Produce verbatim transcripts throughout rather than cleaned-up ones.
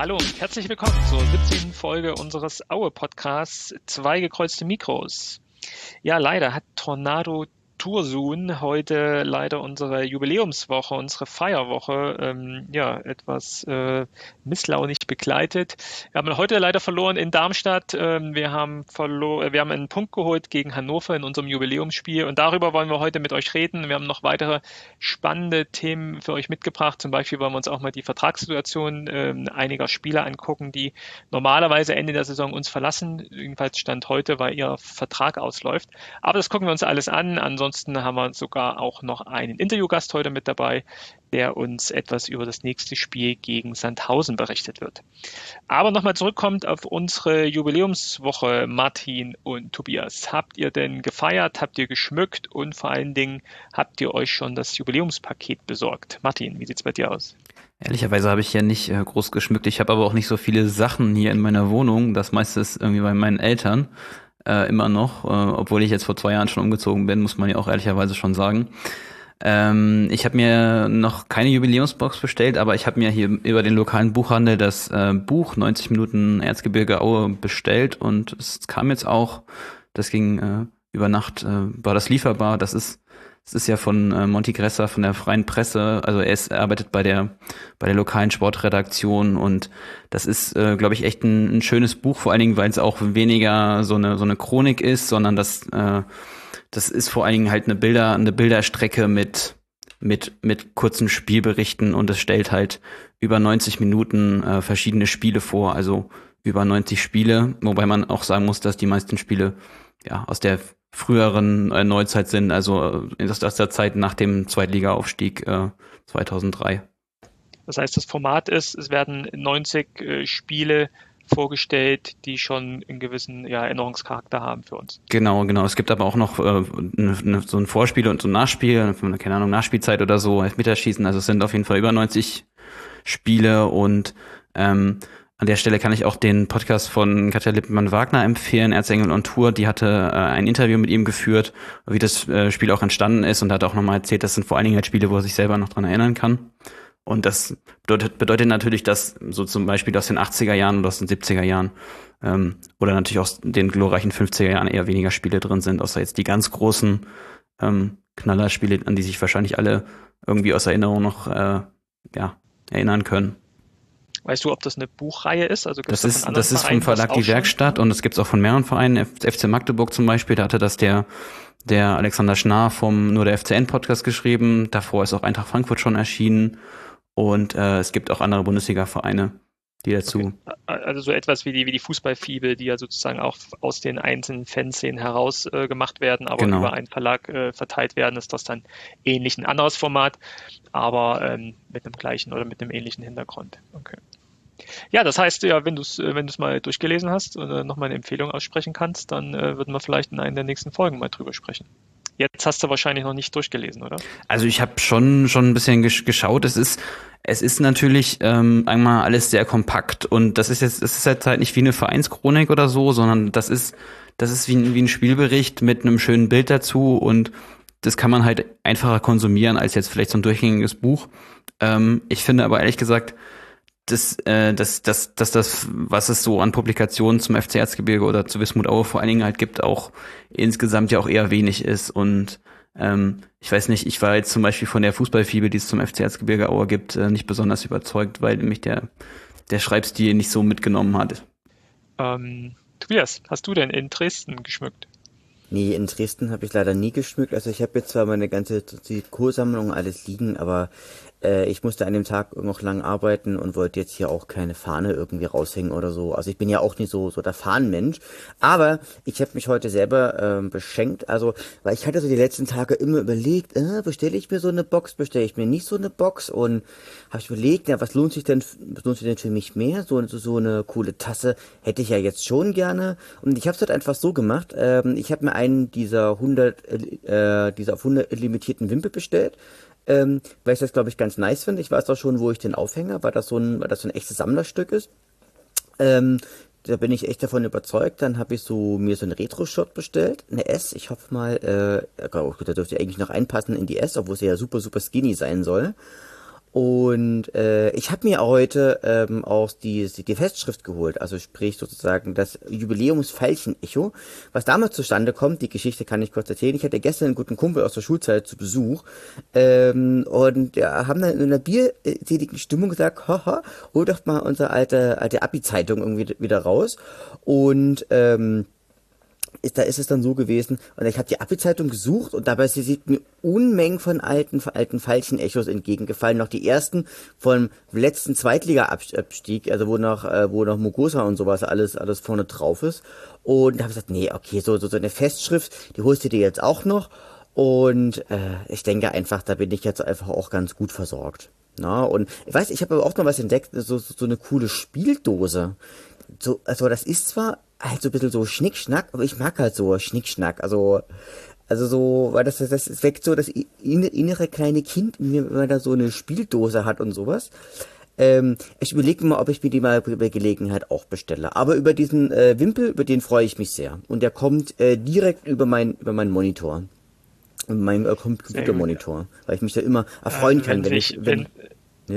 Hallo und herzlich willkommen zur siebzehnten Folge unseres Aue-Podcasts Zwei gekreuzte Mikros. Ja, leider hat Tornado Tursun heute leider unsere Jubiläumswoche, unsere Feierwoche, ähm, ja, etwas äh, misslaunig begleitet. Wir haben heute leider verloren in Darmstadt. Ähm, wir haben verloren, wir haben einen Punkt geholt gegen Hannover in unserem Jubiläumsspiel und darüber wollen wir heute mit euch reden. Wir haben noch weitere spannende Themen für euch mitgebracht. Zum Beispiel wollen wir uns auch mal die Vertragssituation ähm, einiger Spieler angucken, die normalerweise Ende der Saison uns verlassen. Jedenfalls Stand heute, weil ihr Vertrag ausläuft. Aber das gucken wir uns alles an. Ansonsten haben wir sogar auch noch einen Interviewgast heute mit dabei, der uns etwas über das nächste Spiel gegen Sandhausen berichtet wird. Aber nochmal zurückkommt auf unsere Jubiläumswoche, Martin und Tobias. Habt ihr denn gefeiert? Habt ihr geschmückt? Und vor allen Dingen, habt ihr euch schon das Jubiläumspaket besorgt? Martin, wie sieht's bei dir aus? Ehrlicherweise habe ich ja nicht äh, groß geschmückt. Ich habe aber auch nicht so viele Sachen hier in meiner Wohnung. Das meiste ist irgendwie bei meinen Eltern. Äh, immer noch, äh, obwohl ich jetzt vor zwei Jahren schon umgezogen bin, muss man ja auch ehrlicherweise schon sagen. Ähm, ich habe mir noch keine Jubiläumsbox bestellt, aber ich habe mir hier über den lokalen Buchhandel das äh, Buch neunzig Minuten Erzgebirge Aue bestellt und es kam jetzt auch. Das ging äh, über Nacht, äh, war das lieferbar. Das ist Das ist ja von äh, Monty Gresser von der Freien Presse, also er, ist, er arbeitet bei der bei der lokalen Sportredaktion und das ist, äh, glaube ich, echt ein, ein schönes Buch, vor allen Dingen, weil es auch weniger so eine so eine Chronik ist, sondern das äh, das ist vor allen Dingen halt eine Bilder eine Bilderstrecke mit mit mit kurzen Spielberichten und es stellt halt über neunzig Minuten äh, verschiedene Spiele vor, also über neunzig Spiele, wobei man auch sagen muss, dass die meisten Spiele ja aus der früheren äh, Neuzeit sind, also äh, aus der Zeit nach dem Zweitliga-Aufstieg äh, zweitausenddrei. Das heißt, das Format ist, es werden neunzig äh, Spiele vorgestellt, die schon einen gewissen ja, Erinnerungscharakter haben für uns. Genau, genau. Es gibt aber auch noch äh, ne, ne, so ein Vorspiel und so ein Nachspiel, keine Ahnung, Nachspielzeit oder so, Elfmeterschießen. Also es sind auf jeden Fall über neunzig Spiele und ähm, an der Stelle kann ich auch den Podcast von Katja Lippmann-Wagner empfehlen, Erzengel on Tour. Die hatte äh, ein Interview mit ihm geführt, wie das äh, Spiel auch entstanden ist und hat auch nochmal erzählt, das sind vor allen Dingen halt Spiele, wo er sich selber noch dran erinnern kann. Und das bedeutet, bedeutet natürlich, dass so zum Beispiel aus den achtziger Jahren oder aus den siebziger Jahren ähm, oder natürlich aus den glorreichen fünfziger Jahren eher weniger Spiele drin sind, außer jetzt die ganz großen ähm, Knallerspiele, an die sich wahrscheinlich alle irgendwie aus Erinnerung noch äh, ja, erinnern können. Weißt du, ob das eine Buchreihe ist? Also das ist, das ist vom Verlag Die Werkstatt und es gibt es auch von mehreren Vereinen, F C Magdeburg zum Beispiel, da hatte das der, der Alexander Schnarr vom Nur der F C N-Podcast geschrieben, davor ist auch Eintracht Frankfurt schon erschienen und äh, es gibt auch andere Bundesliga-Vereine, die dazu... Okay. Also so etwas wie die, wie die Fußballfibel, die ja sozusagen auch aus den einzelnen Fanszenen heraus äh, gemacht werden, aber genau. über einen Verlag äh, verteilt werden, ist das dann ähnlich ein anderes Format, aber ähm, mit einem gleichen oder mit einem ähnlichen Hintergrund. Okay. Ja, das heißt, ja, wenn du es wenn du es mal durchgelesen hast oder nochmal eine Empfehlung aussprechen kannst, dann äh, würden wir vielleicht in einer der nächsten Folgen mal drüber sprechen. Jetzt hast du wahrscheinlich noch nicht durchgelesen, oder? Also ich habe schon schon ein bisschen gesch- geschaut. Es ist es ist natürlich ähm, einmal alles sehr kompakt und das ist jetzt es ist jetzt halt nicht wie eine Vereinschronik oder so, sondern das ist das ist wie ein, wie ein Spielbericht mit einem schönen Bild dazu und das kann man halt einfacher konsumieren als jetzt vielleicht so ein durchgängiges Buch. Ähm, ich finde aber ehrlich gesagt, dass äh, dass dass dass das, was es so an Publikationen zum F C Erzgebirge oder zu Wismut Aue vor allen Dingen halt gibt, auch insgesamt ja auch eher wenig ist und ähm, ich weiß nicht, ich war jetzt zum Beispiel von der Fußballfibel, die es zum F C Erzgebirge Aue gibt, äh, nicht besonders überzeugt, weil mich der der Schreibstil nicht so mitgenommen hat. Ähm, Tobias, hast du denn in Dresden geschmückt? Nee, in Dresden habe ich leider nie geschmückt. Also ich habe jetzt zwar meine ganze Trikotsammlung alles liegen, aber äh, ich musste an dem Tag noch lang arbeiten und wollte jetzt hier auch keine Fahne irgendwie raushängen oder so. Also ich bin ja auch nicht so so der Fahnenmensch. Aber ich habe mich heute selber ähm, beschenkt. Also, weil ich hatte so die letzten Tage immer überlegt, äh, bestelle ich mir so eine Box, bestelle ich mir nicht so eine Box und habe ich überlegt, ja, was lohnt sich denn, was lohnt sich denn für mich mehr? So, so, so eine coole Tasse hätte ich ja jetzt schon gerne. Und ich habe es halt einfach so gemacht. Ähm, ich habe mir einen dieser hundert, äh, dieser auf hundert limitierten Wimpel bestellt. Ähm, weil ich das, glaube ich, ganz nice finde. Ich weiß auch schon, wo ich den aufhänge, weil das so ein, weil das so ein echtes Sammlerstück ist. Ähm, da bin ich echt davon überzeugt. Dann habe ich so mir so einen Retro-Shot bestellt, eine S. Ich hoffe mal, äh, da dürfte eigentlich noch einpassen in die S, obwohl sie ja super, super skinny sein soll. Und äh, ich habe mir heute ähm, auch die, die Festschrift geholt, also sprich sozusagen das Jubiläumsveilchen-Echo, was damals zustande kommt. Die Geschichte kann ich kurz erzählen. Ich hatte gestern einen guten Kumpel aus der Schulzeit zu Besuch ähm, und ja, haben dann in einer bierseligen Stimmung gesagt, haha, hol doch mal unsere alte, alte Abi-Zeitung irgendwie wieder raus. Und ähm, ist, da ist es dann so gewesen, und ich habe die Abi-Zeitung gesucht und dabei sind mir Unmengen von alten, alten Veilchen-Echos entgegengefallen. Noch die ersten vom letzten Zweitliga-Abstieg, also wo noch, äh, wo noch Mugosa und sowas alles, alles vorne drauf ist. Und da habe ich gesagt, nee, okay, so, so, so eine Festschrift, die holst du dir jetzt auch noch. Und äh, ich denke einfach, da bin ich jetzt einfach auch ganz gut versorgt. Na, und ich weiß, ich habe aber auch noch was entdeckt, so, so, so eine coole Spieldose. So, also das ist zwar halt so ein bisschen so Schnickschnack, aber ich mag halt so Schnickschnack, also, also so, weil das, das, das weckt so das innere kleine Kind in mir, wenn man da so eine Spieldose hat und sowas. Ähm, ich überlege mal, ob ich mir die mal bei Gelegenheit auch bestelle. Aber über diesen äh, Wimpel, über den freue ich mich sehr. Und der kommt äh, direkt über mein, über meinen Monitor. Über meinen äh, Computermonitor. Weil ich mich da immer erfreuen Also kann, wenn wenn sich, ich, wenn, wenn, ja.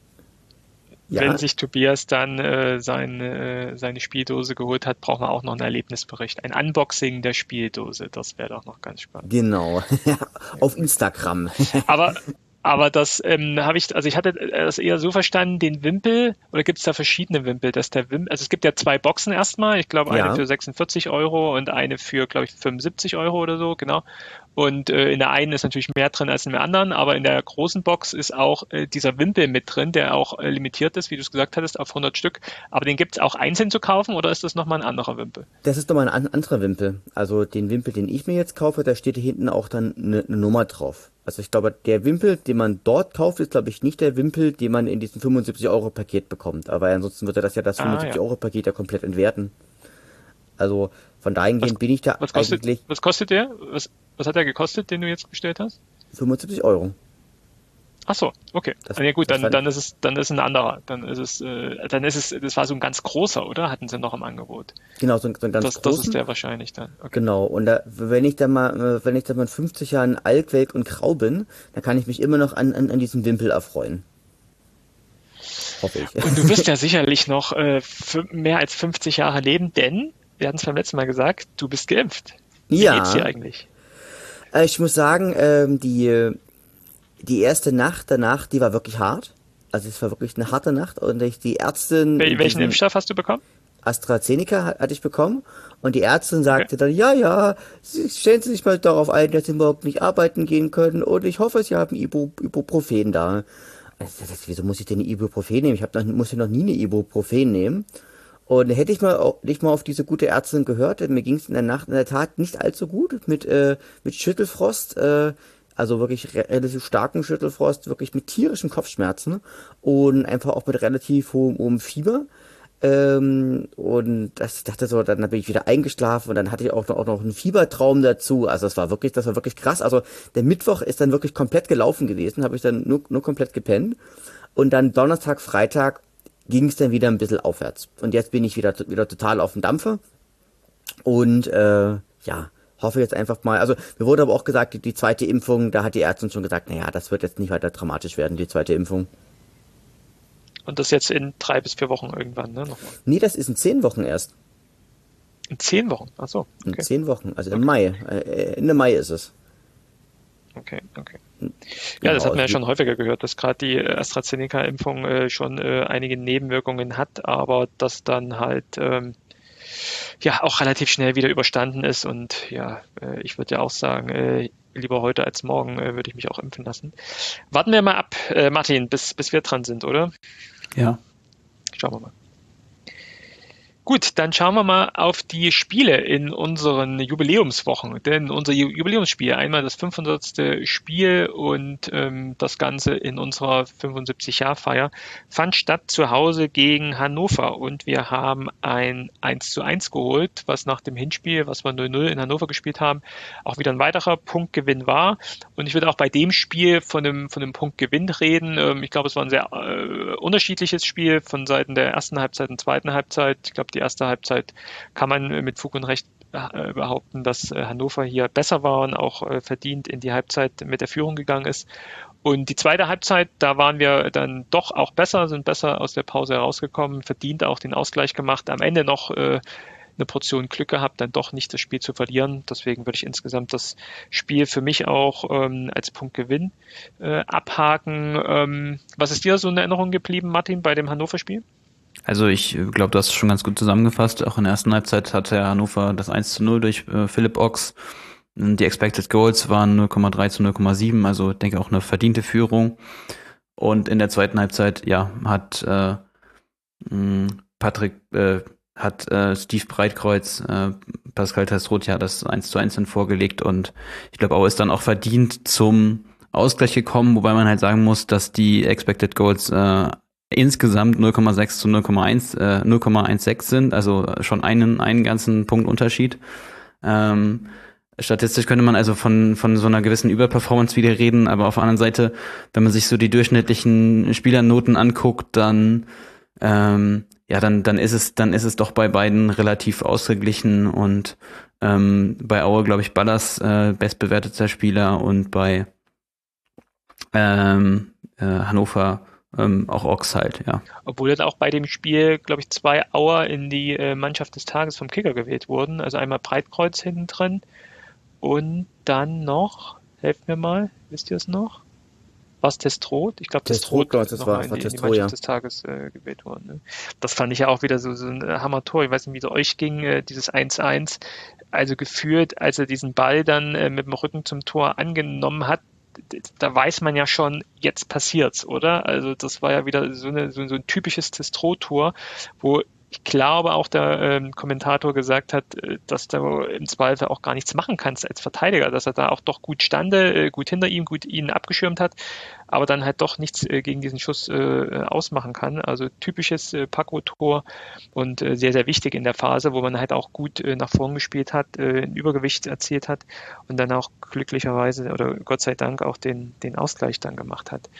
Ja, wenn sich Tobias dann äh, seine, äh, seine Spieldose geholt hat, brauchen wir auch noch einen Erlebnisbericht. Ein Unboxing der Spieldose, das wäre doch noch ganz spannend. genau. Auf Instagram. Aber, aber das ähm, habe ich, also ich hatte das eher so verstanden, den Wimpel, oder gibt es da verschiedene Wimpel, dass der Wimpel, also es gibt ja zwei Boxen erstmal, ich glaube eine Ja. für sechsundvierzig Euro und eine für, glaube ich, fünfundsiebzig Euro oder so, genau. Und äh, in der einen ist natürlich mehr drin als in der anderen, aber in der großen Box ist auch äh, dieser Wimpel mit drin, der auch äh, limitiert ist, wie du es gesagt hattest, auf hundert Stück. Aber den gibt es auch einzeln zu kaufen oder ist das nochmal ein anderer Wimpel? Das ist doch mal ein an- anderer Wimpel. Also den Wimpel, den ich mir jetzt kaufe, da steht hinten auch dann eine, eine Nummer drauf. Also ich glaube, der Wimpel, den man dort kauft, ist glaube ich nicht der Wimpel, den man in diesem fünfundsiebzig Euro Paket bekommt. Aber ansonsten würde das ja das Ah, fünfundsiebzig ja. Euro Paket ja komplett entwerten. Also von dahingehend Was, bin ich da was kostet, eigentlich was kostet der? Was, was hat der gekostet, den du jetzt bestellt hast? fünfundsiebzig Euro. Ach so, okay. Das, Ah, ja gut, das dann, fand, dann ist es, dann ist ein anderer. Dann ist es, äh, dann ist es, das war so ein ganz großer, oder? Hatten sie noch im Angebot? genau, so, ein- so einen ganz Das, das ist großen. der wahrscheinlich dann. Okay. Genau, und da, wenn ich dann mal, äh, wenn ich dann mal in fünfzig Jahren alt, welk und grau bin, dann kann ich mich immer noch an, an, an diesen Wimpel erfreuen. Hoffe ich. Und du wirst ja sicherlich noch äh, f- mehr als fünfzig Jahre leben, denn, wir hatten es beim letzten Mal gesagt, du bist geimpft. Wie Ja. geht's dir eigentlich? Äh, Ich muss sagen, ähm, die, die erste Nacht danach, die war wirklich hart. Also es war wirklich eine harte Nacht und ich, die Ärztin, Wel welchen diesen Impfstoff hast du bekommen? AstraZeneca ha- hatte ich bekommen und die Ärztin sagte dann, ja, ja, Sie, stellen Sie sich mal darauf ein, dass Sie morgen nicht arbeiten gehen können und ich hoffe, Sie haben Ibu, Ibuprofen da. Also, das, das, wieso muss ich denn eine Ibuprofen nehmen? Ich hab noch, musste noch nie eine Ibuprofen nehmen. Und hätte ich mal, au- nicht mal auf diese gute Ärztin gehört, denn mir ging es in der Nacht in der Tat nicht allzu gut mit, äh, mit Schüttelfrost, äh, also wirklich re relativ starken Schüttelfrost, wirklich mit tierischen Kopfschmerzen und einfach auch mit relativ hohem, hohem Fieber. Ähm, und das, ich dachte so, dann bin ich wieder eingeschlafen und dann hatte ich auch noch, auch noch einen Fiebertraum dazu. Also das war wirklich, das war wirklich krass. Also der Mittwoch ist dann wirklich komplett gelaufen gewesen, habe ich dann nur, nur komplett gepennt. Und dann Donnerstag, Freitag ging es dann wieder ein bisschen aufwärts. Und jetzt bin ich wieder, wieder total auf dem Dampfer. Und äh, ja, hoffe jetzt einfach mal. Also mir wurde aber auch gesagt, die, die zweite Impfung, da hat die Ärztin schon gesagt, naja, das wird jetzt nicht weiter dramatisch werden, die zweite Impfung. Und das jetzt in drei bis vier Wochen irgendwann, ne? Nochmal. Nee, das ist in zehn Wochen erst. In zehn Wochen. Ach so, In okay. zehn Wochen, also im Mai. Äh, Ende Mai ist es. Okay, okay. Ja, Genau, das hat man ja also schon häufiger gehört, dass gerade die äh, AstraZeneca-Impfung äh, schon äh, einige Nebenwirkungen hat, aber das dann halt ähm, ja auch relativ schnell wieder überstanden ist. Und ja, äh, ich würde ja auch sagen, äh, lieber heute als morgen äh, würde ich mich auch impfen lassen. Warten wir mal ab, äh, Martin, bis, bis wir dran sind, oder? Ja. Schauen wir mal. Gut, dann schauen wir mal auf die Spiele in unseren Jubiläumswochen. Denn unser Ju- Jubiläumsspiel, einmal das fünfhundertste Spiel und ähm, das Ganze in unserer fünfundsiebzig-Jahr-Feier, fand statt zu Hause gegen Hannover. Und wir haben ein eins zu eins geholt, was nach dem Hinspiel, was wir null null in Hannover gespielt haben, auch wieder ein weiterer Punktgewinn war. Und ich würde auch bei dem Spiel von einem, von einem Punktgewinn reden. Ähm, ich glaube, es war ein sehr äh, unterschiedliches Spiel von Seiten der ersten Halbzeit und zweiten Halbzeit. Ich glaube, die erste Halbzeit kann man äh, mit Fug und Recht äh, behaupten, dass äh, Hannover hier besser war und auch äh, verdient in die Halbzeit mit der Führung gegangen ist. Und die zweite Halbzeit, da waren wir dann doch auch besser, sind besser aus der Pause herausgekommen, verdient auch den Ausgleich gemacht. Am Ende noch äh, eine Portion Glück gehabt, dann doch nicht das Spiel zu verlieren. Deswegen würde ich insgesamt das Spiel für mich auch ähm, als Punktgewinn äh, abhaken. Ähm, was ist dir so in Erinnerung geblieben, Martin, bei dem Hannover-Spiel? Also ich glaube, du hast es schon ganz gut zusammengefasst. Auch in der ersten Halbzeit hatte ja Hannover das eins zu null durch äh, Philipp Ochs. Die Expected Goals waren null Komma drei zu null Komma sieben, also ich denke auch eine verdiente Führung. Und in der zweiten Halbzeit, ja, hat äh, Patrick, äh, hat äh, Steve Breitkreuz, äh, Pascal Testroth ja das eins zu eins dann vorgelegt und ich glaube auch ist dann auch verdient zum Ausgleich gekommen, wobei man halt sagen muss, dass die Expected Goals äh, insgesamt null Komma sechs zu null Komma eins, äh, null Komma sechzehn sind, also schon einen, einen ganzen Punkt Unterschied. Ähm, Statistisch könnte man also von von so einer gewissen Überperformance wieder reden, aber auf der anderen Seite, wenn man sich so die durchschnittlichen Spielernoten anguckt, dann ähm, ja, dann dann ist es dann ist es doch bei beiden relativ ausgeglichen und ähm, bei Aue glaube ich Ballas äh, bestbewerteter Spieler und bei ähm, äh, Hannover ähm, auch Ochs halt, ja. Obwohl jetzt auch bei dem Spiel, glaube ich, zwei Auer in die äh, Mannschaft des Tages vom Kicker gewählt wurden, also einmal Breitkreuz hinten drin. Und dann noch, helft mir mal, wisst ihr es noch? War es Testroth? Ich glaube, Testroth Testroth, das war, nochmal in, war die- in die Testroth, Mannschaft ja. des Tages äh, gewählt worden. Ne? Das fand ich ja auch wieder so, so ein äh, Hammer-Tor. Ich weiß nicht, wie es euch ging, äh, dieses eins eins. Also gefühlt, als er diesen Ball dann äh, mit dem Rücken zum Tor angenommen hat, d- da weiß man ja schon, jetzt passiert's, oder? Also das war ja wieder so, eine, so, so ein typisches Testroth-Tor, wo ich glaube auch der ähm, Kommentator gesagt hat, äh, dass du im Zweifel auch gar nichts machen kannst als Verteidiger, dass er da auch doch gut stande, äh, gut hinter ihm, gut ihn abgeschirmt hat, aber dann halt doch nichts äh, gegen diesen Schuss äh, ausmachen kann. Also typisches äh, Paco-Tor und äh, sehr, sehr wichtig in der Phase, wo man halt auch gut äh, nach vorn gespielt hat, äh, ein Übergewicht erzielt hat und dann auch glücklicherweise oder Gott sei Dank auch den, den Ausgleich dann gemacht hat.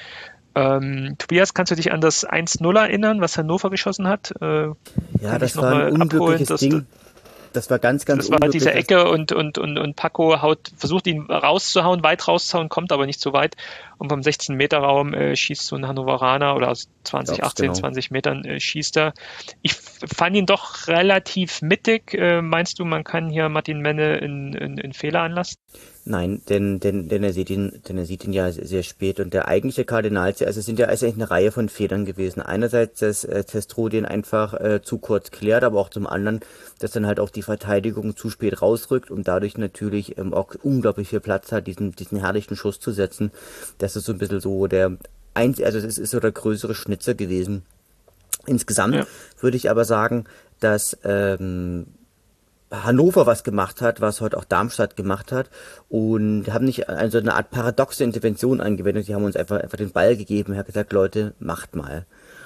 Ähm, Tobias, kannst du dich an das eins null erinnern, was Hannover geschossen hat? Äh, Ja, kann ich das noch war ein mal abholen, unglückliches dass Ding. Das war ganz, ganz das war unglücklich. diese Ecke und, und, und, und Paco haut, versucht ihn rauszuhauen, weit rauszuhauen, kommt aber nicht so weit. Und vom sechzehn-Meter-Raum äh, schießt so ein Hannoveraner oder aus zwanzig, Glaub's, achtzehn, genau. zwanzig Metern äh, schießt er. Ich f- fand ihn doch relativ mittig. Äh, meinst du, man kann hier Martin Menne in, in, in Fehler anlassen? Nein, denn, denn, denn er sieht ihn, denn er sieht ihn ja sehr, sehr spät. Und der eigentliche Kardinalsfehler, also es sind ja also eigentlich eine Reihe von Fehlern gewesen. Einerseits, dass äh, Testroth den einfach äh, zu kurz klärt, aber auch zum anderen, dass dann halt auch die Verteidigung zu spät rausrückt und dadurch natürlich ähm, auch unglaublich viel Platz hat, diesen, diesen herrlichen Schuss zu setzen. Das ist so ein bisschen so der eins, also das ist so der größere Schnitzer gewesen. Insgesamt Ja. würde ich aber sagen, dass ähm, Hannover was gemacht hat, was heute auch Darmstadt gemacht hat und haben nicht also eine Art paradoxe Intervention angewendet. Die haben uns einfach einfach den Ball gegeben und haben gesagt, Leute, macht mal.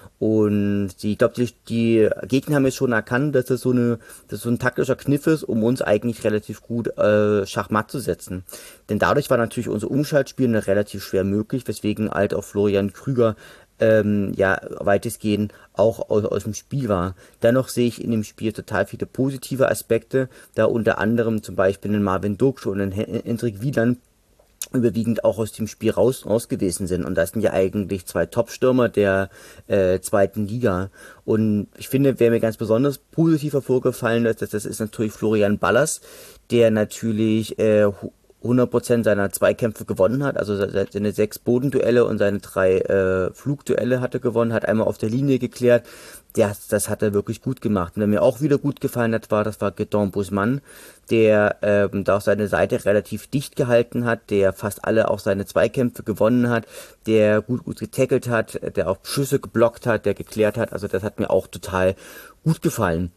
Und die, ich glaube, die, die Gegner haben jetzt schon erkannt, dass das so eine, dass so ein taktischer Kniff ist, um uns eigentlich relativ gut äh, Schachmatt zu setzen. Denn dadurch war natürlich unser Umschaltspiel noch relativ schwer möglich, weswegen halt auch Florian Krüger ähm, ja weitestgehend auch aus, aus dem Spiel war. Dennoch sehe ich in dem Spiel total viele positive Aspekte, da unter anderem zum Beispiel den Marvin Duksch und den Hen- Hendrik Wieland überwiegend auch aus dem Spiel raus, raus gewesen sind. Und das sind ja eigentlich zwei Top-Stürmer der äh, zweiten Liga. Und ich finde, wer mir ganz besonders positiv hervorgefallen ist, das, das ist natürlich Florian Ballas, der natürlich äh, hundert Prozent seiner Zweikämpfe gewonnen hat, also se- seine sechs Bodenduelle und seine drei äh, Flugduelle hat er gewonnen, hat einmal auf der Linie geklärt. Der, das hat er wirklich gut gemacht. Und wer mir auch wieder gut gefallen hat, war, das war Guedon Busman, der ähm, da auch seine Seite relativ dicht gehalten hat, der fast alle auch seine Zweikämpfe gewonnen hat, der gut gut getackelt hat, der auch Schüsse geblockt hat, der geklärt hat. Also das hat mir auch total gut gefallen.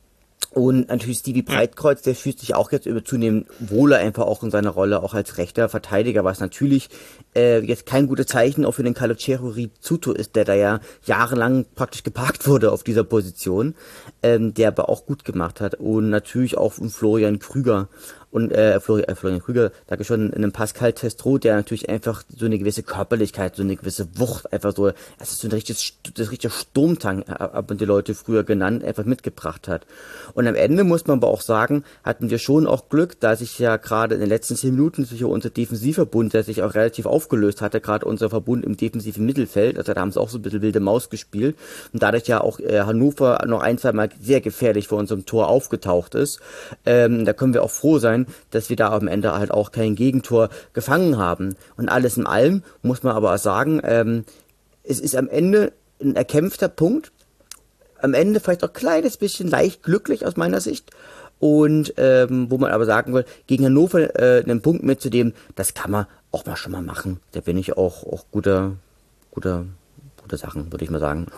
Und natürlich Stevie Breitkreuz, der fühlt sich auch jetzt über zunehmend wohler einfach auch in seiner Rolle, auch als rechter Verteidiger, was natürlich äh, jetzt kein gutes Zeichen auch für den Calogero Rizzuto ist, der da ja jahrelang praktisch geparkt wurde auf dieser Position, ähm, der aber auch gut gemacht hat. Und natürlich auch von Florian Krüger. und äh, Florian, äh, Florian Krüger, sage ich schon, einem Pascal Testrow, der natürlich einfach so eine gewisse Körperlichkeit, so eine gewisse Wucht, einfach so, es ist so ein richtiges, das richtige Sturmtank, haben die Leute früher genannt, einfach mitgebracht hat. Und am Ende muss man aber auch sagen, hatten wir schon auch Glück, da sich ja gerade in den letzten zehn Minuten sich ja unser Defensivverbund, der sich auch relativ aufgelöst hatte, gerade unser Verbund im defensiven Mittelfeld, also da haben sie auch so ein bisschen wilde Maus gespielt und dadurch ja auch äh, Hannover noch ein, zwei Mal sehr gefährlich vor unserem Tor aufgetaucht ist. Ähm, da können wir auch froh sein, dass wir da am Ende halt auch kein Gegentor gefangen haben. Und alles in allem muss man aber auch sagen, ähm, es ist am Ende ein erkämpfter Punkt, am Ende vielleicht auch ein kleines bisschen leicht glücklich aus meiner Sicht. Und ähm, wo man aber sagen will, gegen Hannover äh, einen Punkt mitzunehmen, das kann man auch mal schon mal machen. Da bin ich auch, auch guter, guter, gute Sachen, würde ich mal sagen.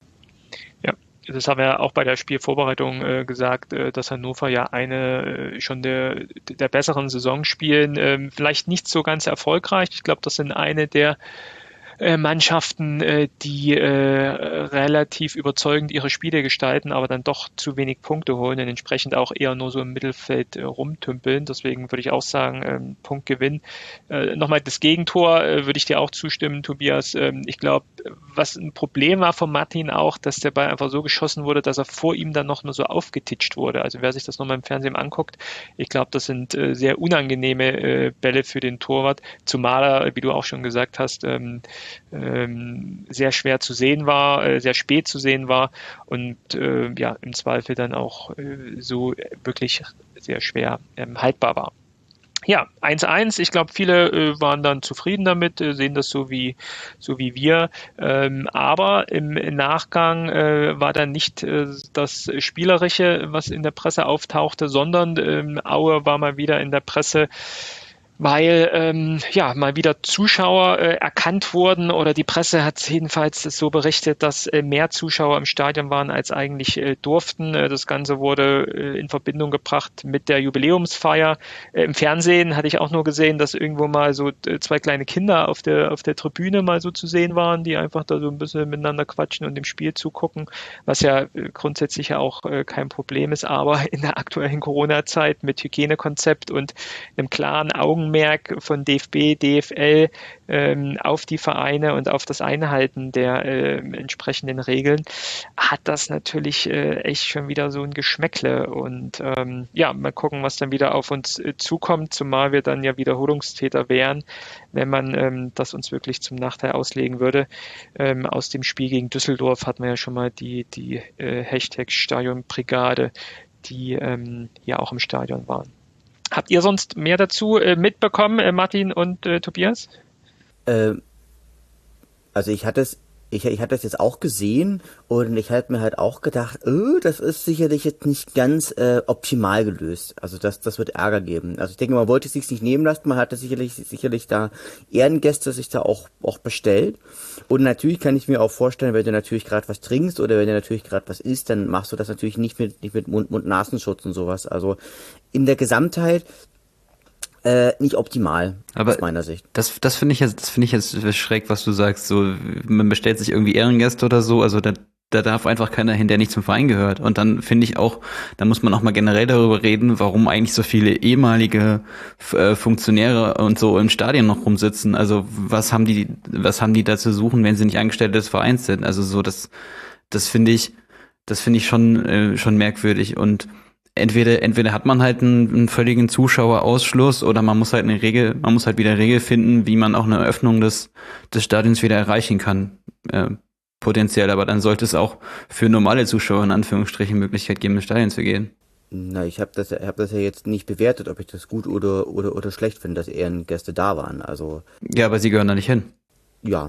Ja, das haben wir auch bei der Spielvorbereitung äh, gesagt, äh, dass Hannover ja eine äh, schon der, der besseren Saison spielen. Ähm, vielleicht nicht so ganz erfolgreich. Ich glaube, das sind eine der äh, Mannschaften, äh, die äh, relativ überzeugend ihre Spiele gestalten, aber dann doch zu wenig Punkte holen und entsprechend auch eher nur so im Mittelfeld äh, rumtümpeln. Deswegen würde ich auch sagen, ähm, Punktgewinn. Äh, nochmal das Gegentor äh, würde ich dir auch zustimmen, Tobias. Ähm, ich glaube, was ein Problem war von Martin auch, dass der Ball einfach so geschossen wurde, dass er vor ihm dann noch nur so aufgetitscht wurde. Also wer sich das nochmal im Fernsehen anguckt, ich glaube, das sind äh, sehr unangenehme äh, Bälle für den Torwart, zumal er, wie du auch schon gesagt hast, ähm, ähm, sehr schwer zu sehen war, äh, sehr spät zu sehen war und äh, ja, im Zweifel dann auch äh, so wirklich sehr schwer ähm, haltbar war. Ja, eins eins. Ich glaube, viele äh, waren dann zufrieden damit, äh, sehen das so wie so wie wir. Ähm, aber im, im Nachgang äh, war dann nicht äh, das Spielerische, was in der Presse auftauchte, sondern ähm, Aue war mal wieder in der Presse, weil ähm, ja mal wieder Zuschauer äh, erkannt wurden, oder die Presse hat jedenfalls so berichtet, dass äh, mehr Zuschauer im Stadion waren, als eigentlich äh, durften. Äh, das Ganze wurde äh, in Verbindung gebracht mit der Jubiläumsfeier. Äh, Im Fernsehen hatte ich auch nur gesehen, dass irgendwo mal so äh, zwei kleine Kinder auf der auf der Tribüne mal so zu sehen waren, die einfach da so ein bisschen miteinander quatschen und dem Spiel zugucken, was ja äh, grundsätzlich ja auch äh, kein Problem ist, aber in der aktuellen Corona-Zeit mit Hygienekonzept und einem klaren Augen Augenmerk von D F B, D F L ähm, auf die Vereine und auf das Einhalten der äh, entsprechenden Regeln, hat das natürlich äh, echt schon wieder so ein Geschmäckle. Und ähm, ja, mal gucken, was dann wieder auf uns äh, zukommt, zumal wir dann ja Wiederholungstäter wären, wenn man ähm, das uns wirklich zum Nachteil auslegen würde. Ähm, aus dem Spiel gegen Düsseldorf hatten wir ja schon mal die, die äh, Hashtag Stadionbrigade, die ähm, ja auch im Stadion waren. Habt ihr sonst mehr dazu äh, mitbekommen, äh, Martin und äh, Tobias? Äh, also ich hatte es, ich, ich hatte es jetzt auch gesehen und ich hatte mir halt auch gedacht, oh, das ist sicherlich jetzt nicht ganz äh, optimal gelöst. Also das, das wird Ärger geben. Also ich denke, man wollte es sich nicht nehmen lassen, man hatte sicherlich, sicherlich da Ehrengäste sich da auch, auch bestellt. Und natürlich kann ich mir auch vorstellen, wenn du natürlich gerade was trinkst oder wenn du natürlich gerade was isst, dann machst du das natürlich nicht mit, nicht mit Mund, Mund-Nasenschutz und sowas. Also in der Gesamtheit Äh, nicht optimal, aber aus meiner Sicht. Das, das finde ich jetzt, das finde ich jetzt schräg, was du sagst. So, man bestellt sich irgendwie Ehrengäste oder so. Also da, da darf einfach keiner hin, der nicht zum Verein gehört. Und dann finde ich auch, da muss man auch mal generell darüber reden, warum eigentlich so viele ehemalige äh, Funktionäre und so im Stadion noch rumsitzen. Also was haben die, was haben die da zu suchen, wenn sie nicht Angestellte des Vereins sind? Also so, das, das finde ich, das finde ich schon, äh, schon merkwürdig. Und Entweder, entweder hat man halt einen, einen völligen Zuschauerausschluss oder man muss halt eine Regel, man muss halt wieder Regel finden, wie man auch eine Öffnung des, des Stadions wieder erreichen kann, äh, potenziell. Aber dann sollte es auch für normale Zuschauer in Anführungsstrichen Möglichkeit geben, ins Stadion zu gehen. Na, ich habe das, hab das ja jetzt nicht bewertet, ob ich das gut oder, oder, oder schlecht finde, dass Ehrengäste da waren. Also. Ja, aber sie gehören da nicht hin. Ja.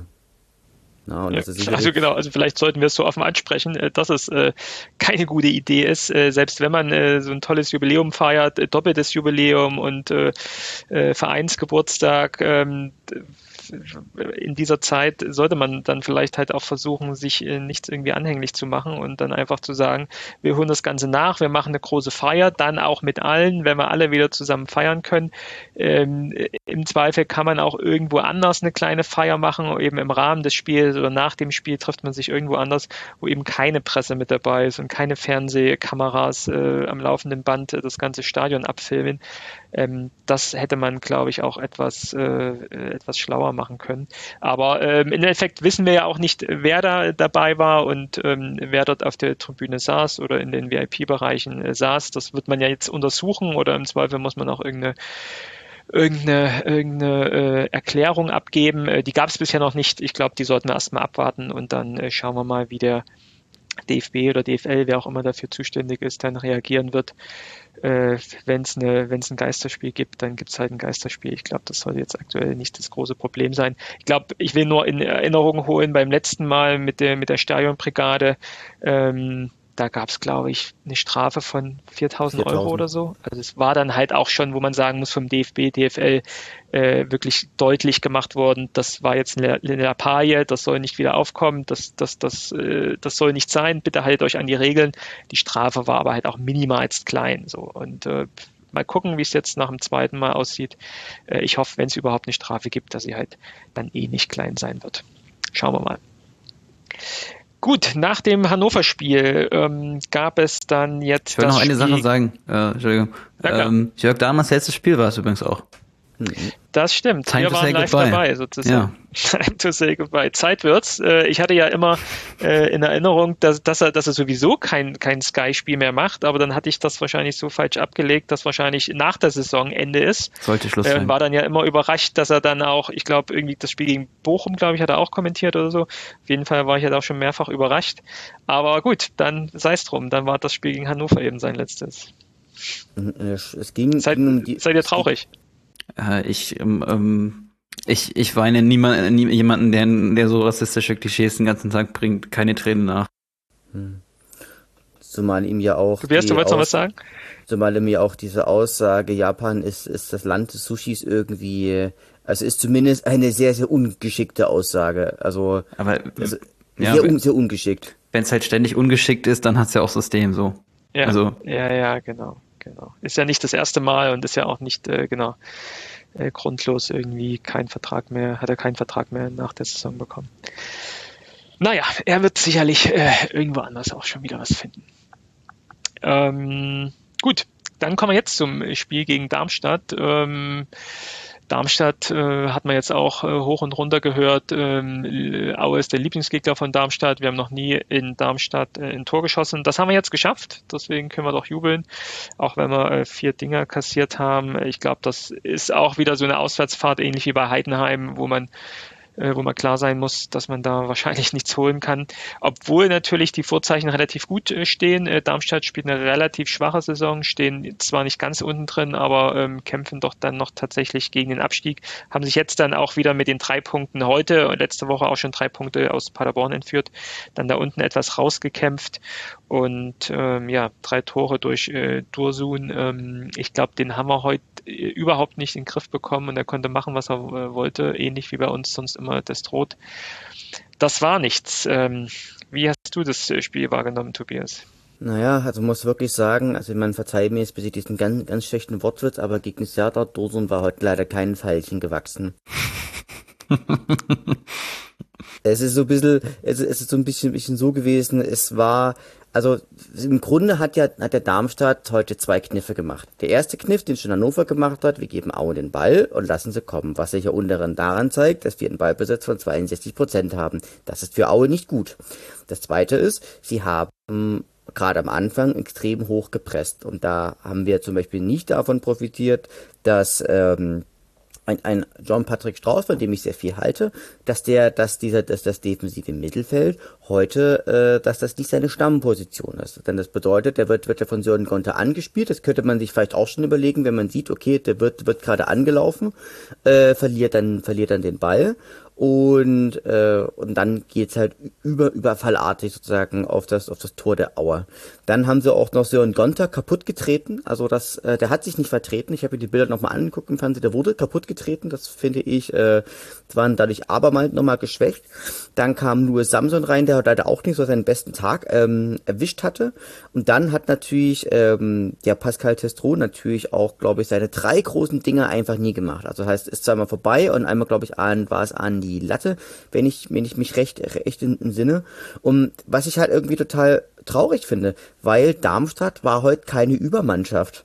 Na, und Ja, das ist sicherlich also genau, also vielleicht sollten wir es so offen ansprechen, äh, dass es äh, keine gute Idee ist, äh, selbst wenn man äh, so ein tolles Jubiläum feiert, äh, doppeltes Jubiläum und äh, äh, Vereinsgeburtstag, ähm, in dieser Zeit sollte man dann vielleicht halt auch versuchen, sich äh, nichts irgendwie anhänglich zu machen und dann einfach zu sagen, wir holen das Ganze nach, wir machen eine große Feier, dann auch mit allen, wenn wir alle wieder zusammen feiern können. Ähm, im Zweifel kann man auch irgendwo anders eine kleine Feier machen, eben im Rahmen des Spiels oder nach dem Spiel trifft man sich irgendwo anders, wo eben keine Presse mit dabei ist und keine Fernsehkameras äh, am laufenden Band äh, das ganze Stadion abfilmen. Ähm, das hätte man, glaube ich, auch etwas, äh, etwas schlauer machen können. Aber ähm, im Endeffekt wissen wir ja auch nicht, wer da dabei war und ähm, wer dort auf der Tribüne saß oder in den V I P-Bereichen äh, saß. Das wird man ja jetzt untersuchen oder im Zweifel muss man auch irgendeine irgendeine, irgendeine äh, Erklärung abgeben. Äh, die gab es bisher noch nicht. Ich glaube, die sollten wir erstmal abwarten und dann äh, schauen wir mal, wie der D F B oder D F L, wer auch immer dafür zuständig ist, dann reagieren wird. Äh, wenn es eine, wenn es ein Geisterspiel gibt, dann gibt es halt ein Geisterspiel. Ich glaube, das soll jetzt aktuell nicht das große Problem sein. Ich glaube, ich will nur in Erinnerung holen, beim letzten Mal mit der, mit der Stadionbrigade, ähm, da gab es, glaube ich, eine Strafe von viertausend Euro oder so. Also es war dann halt auch schon, wo man sagen muss, vom D F B, D F L äh, wirklich deutlich gemacht worden, das war jetzt eine, eine Lappalie, das soll nicht wieder aufkommen, das, das, das, äh, das soll nicht sein, bitte haltet euch an die Regeln. Die Strafe war aber halt auch minimalst klein. So. Und äh, mal gucken, wie es jetzt nach dem zweiten Mal aussieht. Äh, ich hoffe, wenn es überhaupt eine Strafe gibt, dass sie halt dann eh nicht klein sein wird. Schauen wir mal. Gut, nach dem Hannover-Spiel ähm, gab es dann jetzt Ich will das noch eine Spiel, Sache sagen. Äh, Entschuldigung. Ähm, Jörg Dahmers letztes Spiel war es übrigens auch. Das stimmt. Time Wir to waren say live goodbye. dabei, sozusagen. Ja. Time to say goodbye. Zeit wird's. Äh, Ich hatte ja immer äh, in Erinnerung, dass, dass er, dass er sowieso kein, kein Sky-Spiel mehr macht, aber dann hatte ich das wahrscheinlich so falsch abgelegt, dass wahrscheinlich nach der Saison Ende ist. Sollte Schluss Äh, sein. Und war dann ja immer überrascht, dass er dann auch, ich glaube, irgendwie das Spiel gegen Bochum, glaube ich, hat er auch kommentiert oder so. Auf jeden Fall war ich ja da auch schon mehrfach überrascht. Aber gut, dann sei es drum. Dann war das Spiel gegen Hannover eben sein letztes. Es ging, Seid, ging um die, seid ihr traurig? Äh, ich, ähm, ähm, ich, ich weine niemand, nie, jemanden, der, der so rassistische Klischees den ganzen Tag bringt, keine Tränen nach. Zumal ihm ja auch Tobias, die du wolltest noch Aus- was sagen? Zumal ihm ja auch diese Aussage, Japan ist, ist das Land des Sushis irgendwie, also ist zumindest eine sehr, sehr ungeschickte Aussage. Also, Aber also ja, sehr, un, sehr ungeschickt. wenn es halt ständig ungeschickt ist, dann hat's ja auch System so. Ja, Also- ja, ja, genau, genau. Ist ja nicht das erste Mal und ist ja auch nicht, äh, genau, äh, grundlos irgendwie kein Vertrag mehr, hat er keinen Vertrag mehr nach der Saison bekommen. Naja, er wird sicherlich äh, irgendwo anders auch schon wieder was finden. Ähm, gut, dann kommen wir jetzt zum Spiel gegen Darmstadt. Ähm, Darmstadt äh, hat man jetzt auch äh, hoch und runter gehört. Ähm, Aue ist der Lieblingsgegner von Darmstadt. Wir haben noch nie in Darmstadt äh, ein Tor geschossen. Das haben wir jetzt geschafft. Deswegen können wir doch jubeln, auch wenn wir äh, vier Dinger kassiert haben. Ich glaube, das ist auch wieder so eine Auswärtsfahrt, ähnlich wie bei Heidenheim, wo man äh, wo man klar sein muss, dass man da wahrscheinlich nichts holen kann. Obwohl natürlich die Vorzeichen relativ gut äh, stehen. Äh, Darmstadt spielt eine relativ schwache Saison, stehen zwar nicht ganz unten drin, aber ähm, kämpfen doch dann noch tatsächlich gegen den Abstieg. Haben sich jetzt dann auch wieder mit den drei Punkten heute und letzte Woche auch schon drei Punkte aus Paderborn entführt, dann da unten etwas rausgekämpft und ähm, ja, drei Tore durch äh, Dursun. Ähm, ich glaube, den haben wir heute äh, überhaupt nicht in den Griff bekommen und er konnte machen, was er äh, wollte, ähnlich wie bei uns sonst immer das droht. Das war nichts. Ähm, wie hast du das Spiel wahrgenommen, Tobias? Naja, also muss wirklich sagen, also man verzeiht mir jetzt bis ich diesen ganz, ganz schlechten Wortwitz, aber gegen Serdar Dursun war heute leider kein Pfeilchen gewachsen. Es ist so ein bisschen, es ist, es ist so ein bisschen, bisschen so gewesen, es war, also im Grunde hat ja, hat der Darmstadt heute zwei Kniffe gemacht. Der erste Kniff, den schon Hannover gemacht hat, wir geben Aue den Ball und lassen sie kommen, was sich ja unter anderem daran zeigt, dass wir einen Ballbesitz von zweiundsechzig Prozent haben. Das ist für Aue nicht gut. Das zweite ist, sie haben gerade am Anfang extrem hoch gepresst und da haben wir zum Beispiel nicht davon profitiert, dass ähm, ein, ein John Patrick Strauß, von dem ich sehr viel halte, dass der, dass dieser, dass das defensive Mittelfeld heute, äh, dass das nicht seine Stammposition ist. Denn das bedeutet, der wird, wird ja von Sören Gonter angespielt. Das könnte man sich vielleicht auch schon überlegen, wenn man sieht, okay, der wird, wird gerade angelaufen, äh, verliert dann, verliert dann den Ball. Und äh, und dann geht's halt über überfallartig sozusagen auf das auf das Tor der Auer. Dann haben sie auch noch Sören Gonter kaputt getreten. Also das, äh, der hat sich nicht vertreten. Ich habe mir die Bilder nochmal angeguckt und fand, der wurde kaputt getreten. Das finde ich, äh, waren dadurch abermals nochmal geschwächt. Dann kam Louis Samson rein, der leider auch nicht so seinen besten Tag ähm, erwischt hatte. Und dann hat natürlich ähm, der Pascal Testro natürlich auch, glaube ich, seine drei großen Dinger einfach nie gemacht. Also heißt, ist zweimal vorbei und einmal, glaube ich, an, war es an die Latte, wenn ich, wenn ich mich recht, recht in, im Sinne. Und was ich halt irgendwie total traurig finde, weil Darmstadt war heute keine Übermannschaft.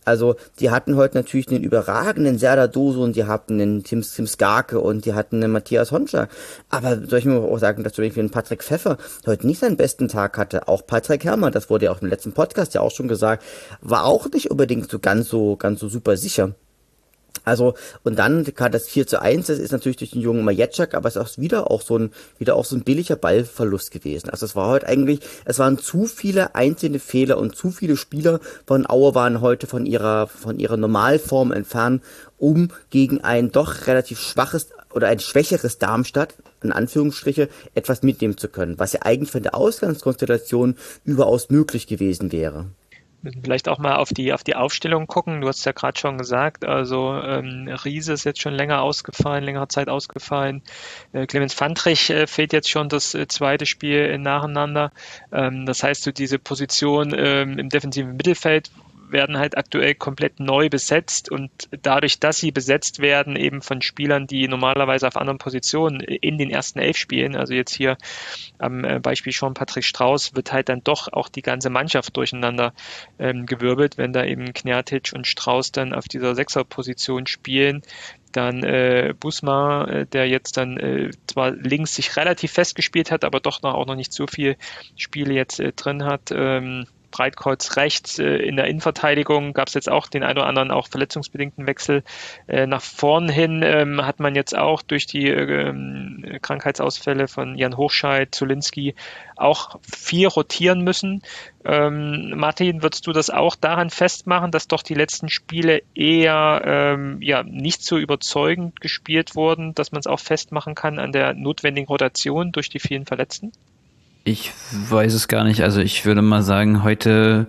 Also die hatten heute natürlich einen überragenden Serdar Dursun, die hatten einen Tim, Tim Skarke und die hatten einen Matthias Honscher. Aber soll ich mir auch sagen, dass zum Beispiel ein Patrick Pfeffer heute nicht seinen besten Tag hatte? Auch Patrick Herrmann, das wurde ja auch im letzten Podcast ja auch schon gesagt, war auch nicht unbedingt so ganz so ganz so super sicher. Also, und dann gerade das vier zu eins, das ist natürlich durch den jungen Majetschak, aber es ist auch wieder auch so ein, wieder auch so ein billiger Ballverlust gewesen. Also es war heute eigentlich, es waren zu viele einzelne Fehler und zu viele Spieler von Aue waren heute von ihrer, von ihrer Normalform entfernt, um gegen ein doch relativ schwaches oder ein schwächeres Darmstadt, in Anführungsstriche, etwas mitnehmen zu können, was ja eigentlich von der Ausgangskonstellation überaus möglich gewesen wäre. Müssen vielleicht auch mal auf die auf die Aufstellung gucken. Du hast ja gerade schon gesagt, also ähm, Riese ist jetzt schon länger ausgefallen, längere Zeit ausgefallen. Äh, Clemens Fandrich äh, fehlt jetzt schon das äh, zweite Spiel äh, nacheinander. Ähm, das heißt, so diese Position ähm, im defensiven Mittelfeld werden halt aktuell komplett neu besetzt und dadurch, dass sie besetzt werden, eben von Spielern, die normalerweise auf anderen Positionen in den ersten elf spielen, also jetzt hier am Beispiel schon Patrick Strauß, wird halt dann doch auch die ganze Mannschaft durcheinander ähm, gewirbelt, wenn da eben Knertic und Strauß dann auf dieser Sechserposition spielen. Dann äh, Busma, äh, der jetzt dann äh, zwar links sich relativ festgespielt hat, aber doch noch auch noch nicht so viel Spiele jetzt äh, drin hat. Ähm, Breitkreuz rechts äh, in der Innenverteidigung gab es jetzt auch den ein oder anderen auch verletzungsbedingten Wechsel. Äh, nach vorn hin ähm, hat man jetzt auch durch die äh, Krankheitsausfälle von Jan Hochscheid, Zulinski auch viel rotieren müssen. Ähm, Martin, würdest du das auch daran festmachen, dass doch die letzten Spiele eher ähm, ja nicht so überzeugend gespielt wurden, dass man es auch festmachen kann an der notwendigen Rotation durch die vielen Verletzten? Ich weiß es gar nicht. Also ich würde mal sagen, heute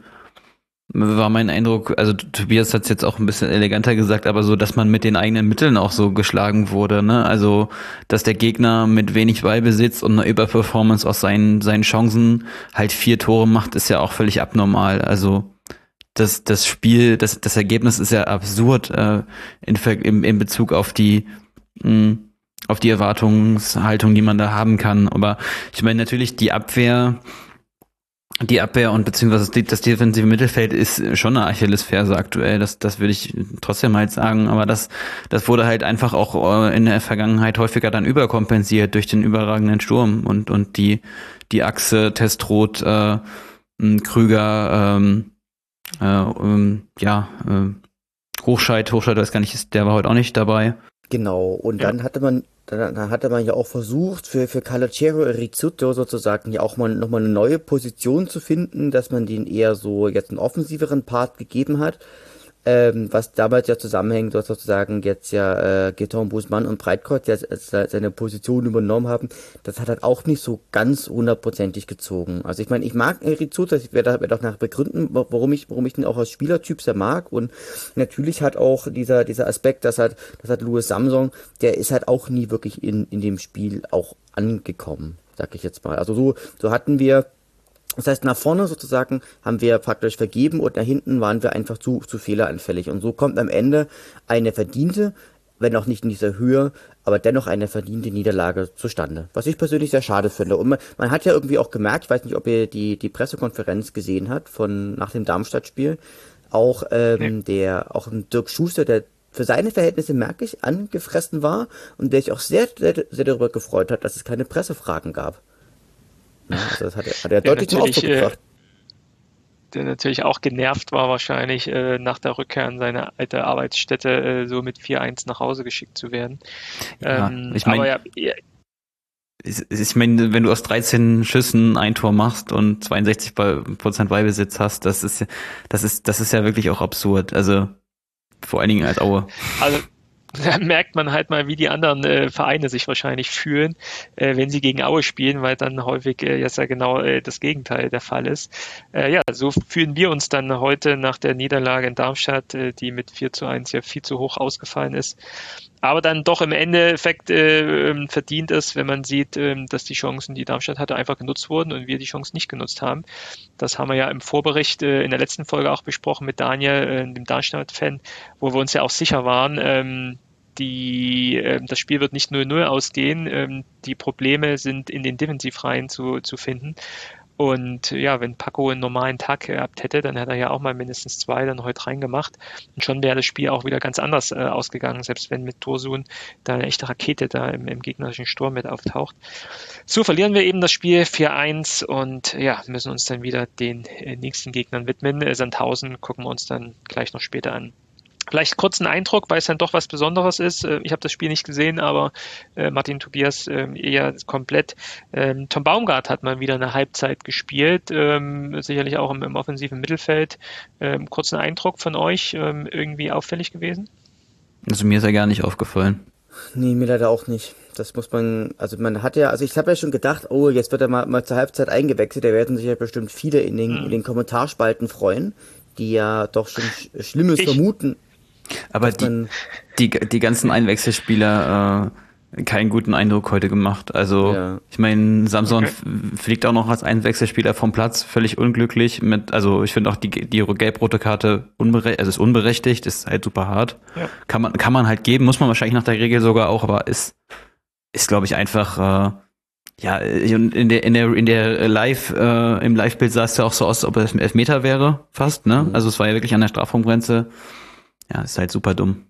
war mein Eindruck, also Tobias hat es jetzt auch ein bisschen eleganter gesagt, aber so, dass man mit den eigenen Mitteln auch so geschlagen wurde, ne? Also, dass der Gegner mit wenig Ballbesitz und einer Überperformance aus seinen, seinen Chancen halt vier Tore macht, ist ja auch völlig abnormal. Also, das, das Spiel, das, das Ergebnis ist ja absurd, äh, in, in, in Bezug auf die, mh, auf die Erwartungshaltung, die man da haben kann. Aber ich meine natürlich die Abwehr, die Abwehr und beziehungsweise das defensive Mittelfeld ist schon eine Achillesferse aktuell. Das, das würde ich trotzdem halt sagen. Aber das, das wurde halt einfach auch in der Vergangenheit häufiger dann überkompensiert durch den überragenden Sturm und und die die Achse Testroth, äh, Krüger, ähm, äh, ähm, ja, äh, Hochscheid, Hochscheid weiß gar nicht, der war heute auch nicht dabei. Genau, und Ja. dann hatte man, dann, dann hatte man ja auch versucht, für, für Calogero Rizzuto sozusagen ja auch mal nochmal eine neue Position zu finden, dass man den eher so jetzt einen offensiveren Part gegeben hat. Ähm, was damals ja zusammenhängt, dass sozusagen jetzt ja äh, Gaetan Busmann und Breitkreuz ja seine Position übernommen haben, das hat halt auch nicht so ganz hundertprozentig gezogen. Also ich meine, ich mag Rizzuto, ich werde werd auch nach begründen, warum ich, warum ich ihn auch als Spielertyp sehr mag und natürlich hat auch dieser, dieser Aspekt, dass halt, dass halt Louis Samson, der ist halt auch nie wirklich in, in dem Spiel auch angekommen, sag ich jetzt mal. Also so, so hatten wir Das heißt, nach vorne sozusagen haben wir praktisch vergeben und nach hinten waren wir einfach zu, zu fehleranfällig. Und so kommt am Ende eine verdiente, wenn auch nicht in dieser Höhe, aber dennoch eine verdiente Niederlage zustande. Was ich persönlich sehr schade finde. Und man, man hat ja irgendwie auch gemerkt, ich weiß nicht, ob ihr die, die Pressekonferenz gesehen habt von nach dem Darmstadt-Spiel, auch ähm, nee. der, auch ein Dirk Schuster, der für seine Verhältnisse merklich angefressen war und der sich auch sehr, sehr, sehr darüber gefreut hat, dass es keine Pressefragen gab. Ja, also das hat er, hat er ja, deutlich zum Ausdruck gebracht. Äh, der natürlich auch genervt war wahrscheinlich äh, nach der Rückkehr an seine alte Arbeitsstätte äh, so mit vier eins nach Hause geschickt zu werden. Ja, ähm, ich meine, ja, ja, ich meine, wenn du aus dreizehn Schüssen ein Tor machst und zweiundsechzig Prozent Ballbesitz hast, das ist das ist das ist ja wirklich auch absurd. Also vor allen Dingen als Aue. Also da merkt man halt mal, wie die anderen äh, Vereine sich wahrscheinlich fühlen, äh, wenn sie gegen Aue spielen, weil dann häufig äh, jetzt ja genau äh, das Gegenteil der Fall ist. Äh, ja, so fühlen wir uns dann heute nach der Niederlage in Darmstadt, äh, die mit vier zu eins ja viel zu hoch ausgefallen ist. Aber dann doch im Endeffekt äh, verdient ist, wenn man sieht, äh, dass die Chancen, die Darmstadt hatte, einfach genutzt wurden und wir die Chance nicht genutzt haben. Das haben wir ja im Vorbericht äh, in der letzten Folge auch besprochen mit Daniel, äh, dem Darmstadt-Fan, wo wir uns ja auch sicher waren, ähm, die, äh, das Spiel wird nicht null null ausgehen. Ähm, die Probleme sind in den Defensivreihen zu, zu finden. Und ja, wenn Paco einen normalen Tag gehabt hätte, dann hätte er ja auch mal mindestens zwei dann heute reingemacht. Und schon wäre das Spiel auch wieder ganz anders äh, ausgegangen, selbst wenn mit Tosun da eine echte Rakete da im, im gegnerischen Sturm mit auftaucht. So verlieren wir eben das Spiel vier eins und ja, müssen uns dann wieder den äh, nächsten Gegnern widmen. Äh, Sandhausen gucken wir uns dann gleich noch später an. Vielleicht kurz einen Eindruck, weil es dann doch was Besonderes ist. Ich habe das Spiel nicht gesehen, aber äh, Martin Tobias äh, eher komplett. Ähm, Tom Baumgart hat mal wieder eine Halbzeit gespielt, ähm, sicherlich auch im, im offensiven Mittelfeld. Ähm, kurzen Eindruck von euch, ähm, irgendwie auffällig gewesen? Also mir ist er gar nicht aufgefallen. Nee, mir leider auch nicht. Das muss man, also man hat ja, also ich habe ja schon gedacht, oh, jetzt wird er mal, mal zur Halbzeit eingewechselt, da werden sich ja bestimmt viele in den, Hm. in den Kommentarspalten freuen, die ja doch schon Sch- Schlimmes Ich- vermuten. Aber dass die, man- die, die ganzen Einwechselspieler äh, keinen guten Eindruck heute gemacht. Also Ja. ich meine, Samson Okay. f- fliegt auch noch als Einwechselspieler vom Platz, völlig unglücklich. Mit, also ich finde auch die, die gelb-rote Karte unbere also ist unberechtigt, ist halt super hart. Ja. Kann man kann man halt geben, muss man wahrscheinlich nach der Regel sogar auch, aber ist ist glaube ich einfach äh, ja, in der in der in der Live äh, im Live-Bild sah es ja auch so aus, als ob es ein Elfmeter wäre, fast, ne? Mhm. Also es war ja wirklich an der Strafraumgrenze. Ja, ist halt super dumm.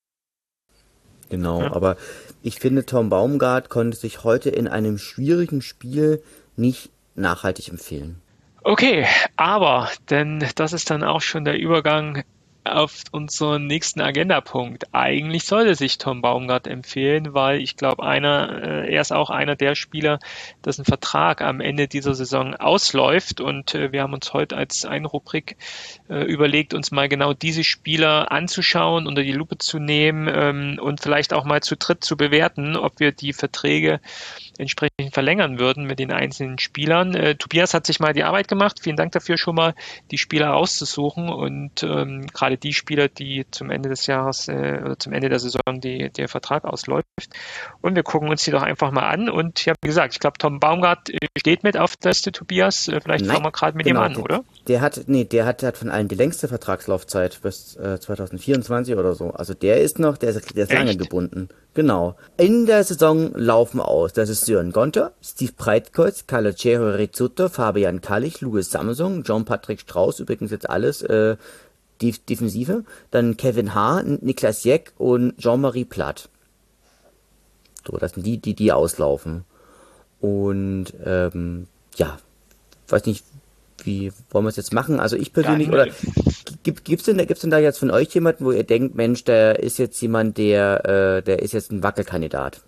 Genau, Ja. aber ich finde, Tom Baumgart konnte sich heute in einem schwierigen Spiel nicht nachhaltig empfehlen. Okay, aber, denn das ist dann auch schon der Übergang auf unseren nächsten Agendapunkt. Eigentlich sollte sich Tom Baumgart empfehlen, weil ich glaube, einer, äh, er ist auch einer der Spieler, dessen Vertrag am Ende dieser Saison ausläuft. Und äh, wir haben uns heute als eine Rubrik äh, überlegt, uns mal genau diese Spieler anzuschauen, unter die Lupe zu nehmen ähm, und vielleicht auch mal zu dritt zu bewerten, ob wir die Verträge entsprechend verlängern würden mit den einzelnen Spielern. Äh, Tobias hat sich mal die Arbeit gemacht. Vielen Dank dafür schon mal, die Spieler auszusuchen und ähm, gerade die Spieler, die zum Ende des Jahres äh, oder zum Ende der Saison die, der Vertrag ausläuft. Und wir gucken uns die doch einfach mal an. Und ja, wie gesagt, ich glaube, Tom Baumgart äh, steht mit auf der Liste, Tobias. Äh, vielleicht Nein, fangen wir gerade mit genau, ihm an, der, oder? Der hat, nee, der hat, der hat von allen die längste Vertragslaufzeit bis äh, zwanzig vierundzwanzig oder so. Also der ist noch, der ist, der ist lange Echt? gebunden. Genau. In der Saison laufen aus. Das ist Sören Gonter, Steve Breitkreuz, Calogero Rizzuto, Fabian Kallich, Louis Samsung, John-Patrick Strauß, übrigens jetzt alles äh, die Defensive. Dann Kevin H., Niklas Jeck und Jean-Marie Platt. So, das sind die, die, die auslaufen. Und ähm, ja, weiß nicht, wie wollen wir es jetzt machen? Also ich persönlich, Dann, oder äh, gibt gibt's denn, da- gibt's denn da jetzt von euch jemanden, wo ihr denkt, Mensch, der ist jetzt jemand, der, äh, der ist jetzt ein Wackelkandidat?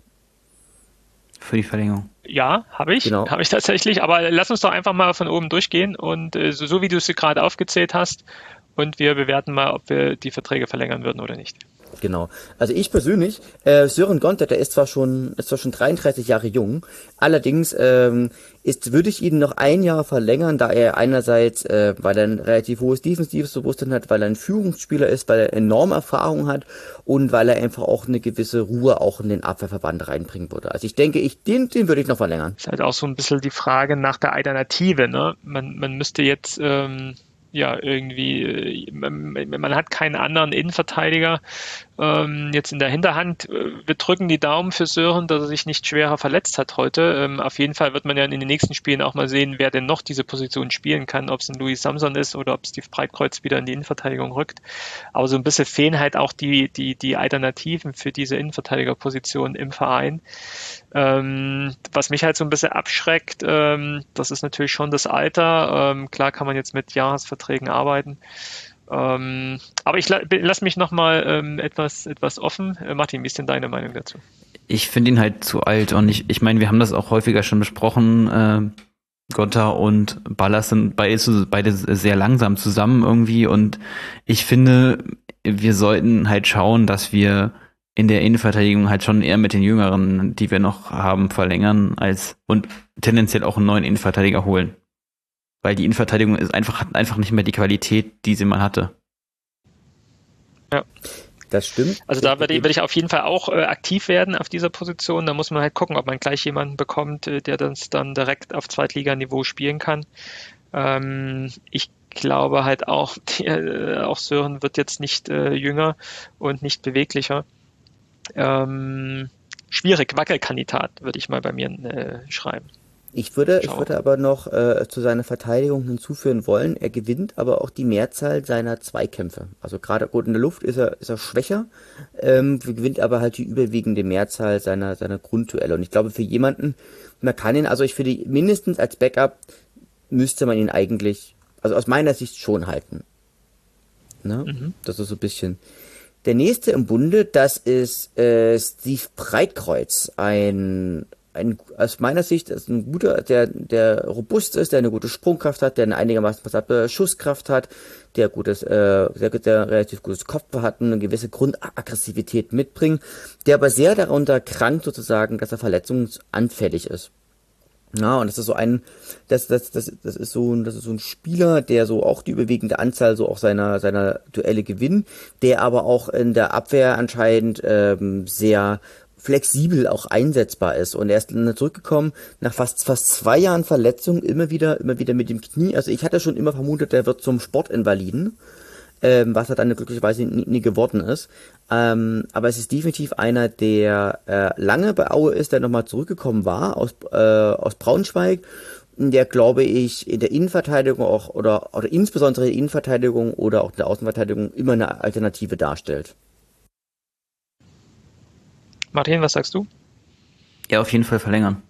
Für die Verlängerung. Ja, habe ich, Genau. habe ich tatsächlich. Aber lass uns doch einfach mal von oben durchgehen und äh, so, so wie du es gerade aufgezählt hast und wir bewerten mal, ob wir die Verträge verlängern würden oder nicht. Genau. Also ich persönlich, äh, Sören Gonter, der ist zwar schon, ist zwar schon dreiunddreißig Jahre jung, allerdings ähm, ist, würde ich ihn noch ein Jahr verlängern, da er einerseits, äh, weil er ein relativ hohes Defensivbewusstsein hat, weil er ein Führungsspieler ist, weil er enorme Erfahrung hat und weil er einfach auch eine gewisse Ruhe auch in den Abwehrverband reinbringen würde. Also ich denke, ich den, den würde ich noch verlängern. Ist halt auch so ein bisschen die Frage nach der Alternative, ne? Man, man müsste jetzt ähm, ja irgendwie, äh, man, man hat keinen anderen Innenverteidiger ähm, jetzt in der Hinterhand. Äh, Wir drücken die Daumen für Sören, dass er sich nicht schwerer verletzt hat heute. Ähm, auf jeden Fall wird man ja in den nächsten Spielen auch mal sehen, wer denn noch diese Position spielen kann, ob es ein Louis Samson ist oder ob Steve Breitkreuz wieder in die Innenverteidigung rückt. Aber so ein bisschen fehlen halt auch die, die, die Alternativen für diese Innenverteidigerposition im Verein. Ähm, was mich halt so ein bisschen abschreckt, ähm, das ist natürlich schon das Alter. Ähm, klar kann man jetzt mit Jahresverträgen arbeiten. Ähm, aber ich la lass mich nochmal ähm, etwas, etwas offen. Äh, Martin, wie ist denn deine Meinung dazu? Ich finde ihn halt zu alt und ich, ich meine, wir haben das auch häufiger schon besprochen. Äh, Gonta und Ballas sind beide, beide sehr langsam zusammen irgendwie und ich finde, wir sollten halt schauen, dass wir in der Innenverteidigung halt schon eher mit den Jüngeren, die wir noch haben, verlängern als und tendenziell auch einen neuen Innenverteidiger holen. Weil die Innenverteidigung ist einfach, hat einfach nicht mehr die Qualität, die sie mal hatte. Ja. Das stimmt. Also da werde ich, werde ich auf jeden Fall auch äh, aktiv werden auf dieser Position. Da muss man halt gucken, ob man gleich jemanden bekommt, äh, der das dann direkt auf Zweitliganiveau spielen kann. Ähm, ich glaube halt auch, die, äh, auch Sören wird jetzt nicht äh, jünger und nicht beweglicher. Ähm, schwierig, Wackelkandidat, würde ich mal bei mir äh, schreiben. Ich würde, ich Schau. würde aber noch äh, zu seiner Verteidigung hinzufügen wollen, er gewinnt aber auch die Mehrzahl seiner Zweikämpfe. Also gerade gut in der Luft ist er, ist er schwächer, ähm, gewinnt aber halt die überwiegende Mehrzahl seiner, seiner Grundduelle. Und ich glaube, für jemanden, man kann ihn, also ich finde, mindestens als Backup müsste man ihn eigentlich, also aus meiner Sicht schon halten. Ne? Mhm. Das ist so ein bisschen. Der nächste im Bunde, das ist äh, Steve Breitkreuz, ein, ein aus meiner Sicht ist ein guter, der der robust ist, der eine gute Sprungkraft hat, der eine einigermaßen passable Schusskraft hat, der gutes, äh, der, der relativ gutes Kopfball hat und eine gewisse Grundaggressivität mitbringt, der aber sehr darunter krankt sozusagen, dass er verletzungsanfällig ist. Ja, und das ist so ein, das, das, das, das ist so ein, das ist so ein Spieler, der so auch die überwiegende Anzahl so auch seiner, seiner Duelle gewinnt, der aber auch in der Abwehr anscheinend ähm, sehr flexibel auch einsetzbar ist. Und er ist dann zurückgekommen nach fast, fast zwei Jahren Verletzung, immer wieder, immer wieder mit dem Knie. Also ich hatte schon immer vermutet, der wird zum Sportinvaliden, ähm, was er dann glücklicherweise nie, nie geworden ist. Ähm, aber es ist definitiv einer, der äh, lange bei Aue ist, der nochmal zurückgekommen war aus, äh, aus Braunschweig, der, glaube ich, in der Innenverteidigung auch oder, oder insbesondere in der Innenverteidigung oder auch in der Außenverteidigung immer eine Alternative darstellt. Martin, was sagst du? Ja, auf jeden Fall verlängern.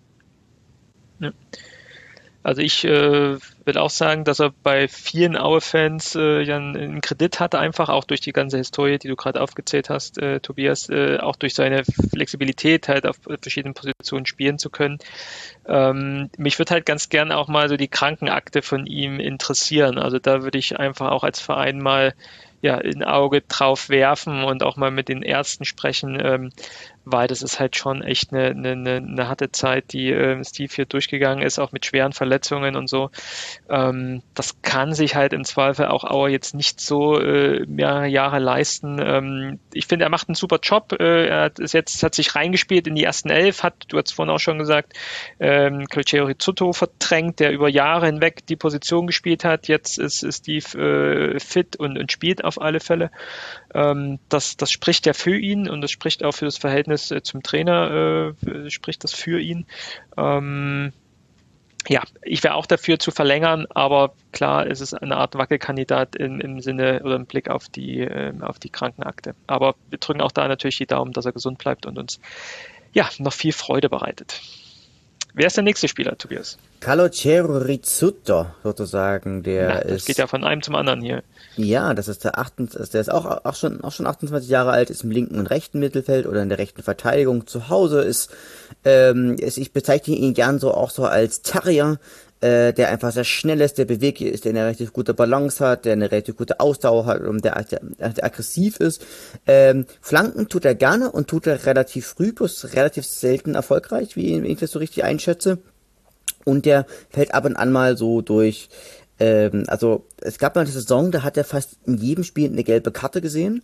Ja. Also ich äh, will auch sagen, dass er bei vielen Aue-Fans äh, ja einen, einen Kredit hatte, einfach auch durch die ganze Historie, die du gerade aufgezählt hast, äh, Tobias, äh, auch durch seine Flexibilität halt auf verschiedenen Positionen spielen zu können. Ähm, mich würde halt ganz gern auch mal so die Krankenakte von ihm interessieren. Also da würde ich einfach auch als Verein mal ja ein Auge drauf werfen und auch mal mit den Ärzten sprechen, ähm, weil das ist halt schon echt eine, eine, eine harte Zeit, die äh, Steve hier durchgegangen ist, auch mit schweren Verletzungen und so. Ähm, das kann sich halt im Zweifel auch Auer jetzt nicht so äh, mehrere Jahre leisten. Ähm, ich finde, er macht einen super Job. Äh, er hat, ist jetzt, hat sich reingespielt in die ersten elf, hat, du hast vorhin auch schon gesagt, ähm, Colchero Rizzuto verdrängt, der über Jahre hinweg die Position gespielt hat. Jetzt ist, ist Steve äh, fit und, und spielt auf alle Fälle. Ähm, das, das spricht ja für ihn und das spricht auch für das Verhältnis äh, zum Trainer, äh, spricht das für ihn. Ähm, ja, ich wäre auch dafür zu verlängern, aber klar, es ist eine Art Wackelkandidat im, im Sinne oder im Blick auf die, äh, auf die Krankenakte. Aber wir drücken auch da natürlich die Daumen, dass er gesund bleibt und uns ja noch viel Freude bereitet. Wer ist der nächste Spieler, Tobias? Calogero Rizzuto, sozusagen, der Na, das ist. geht ja von einem zum anderen hier. Ja, das ist der achtundzwanzig, der ist auch, auch schon, auch schon achtundzwanzig Jahre alt, ist im linken und rechten Mittelfeld oder in der rechten Verteidigung zu Hause, ist, ähm, ist, ich bezeichne ihn gern so auch so als Terrier, äh, der einfach sehr schnell ist, der beweglich ist, der eine relativ gute Balance hat, der eine relativ gute Ausdauer hat und der, der, der aggressiv ist. Ähm, Flanken tut er gerne und tut er relativ früh, bloß relativ selten erfolgreich, wie wenn ich das so richtig einschätze. Und der fällt ab und an mal so durch, ähm, also es gab mal eine Saison, da hat er fast in jedem Spiel eine gelbe Karte gesehen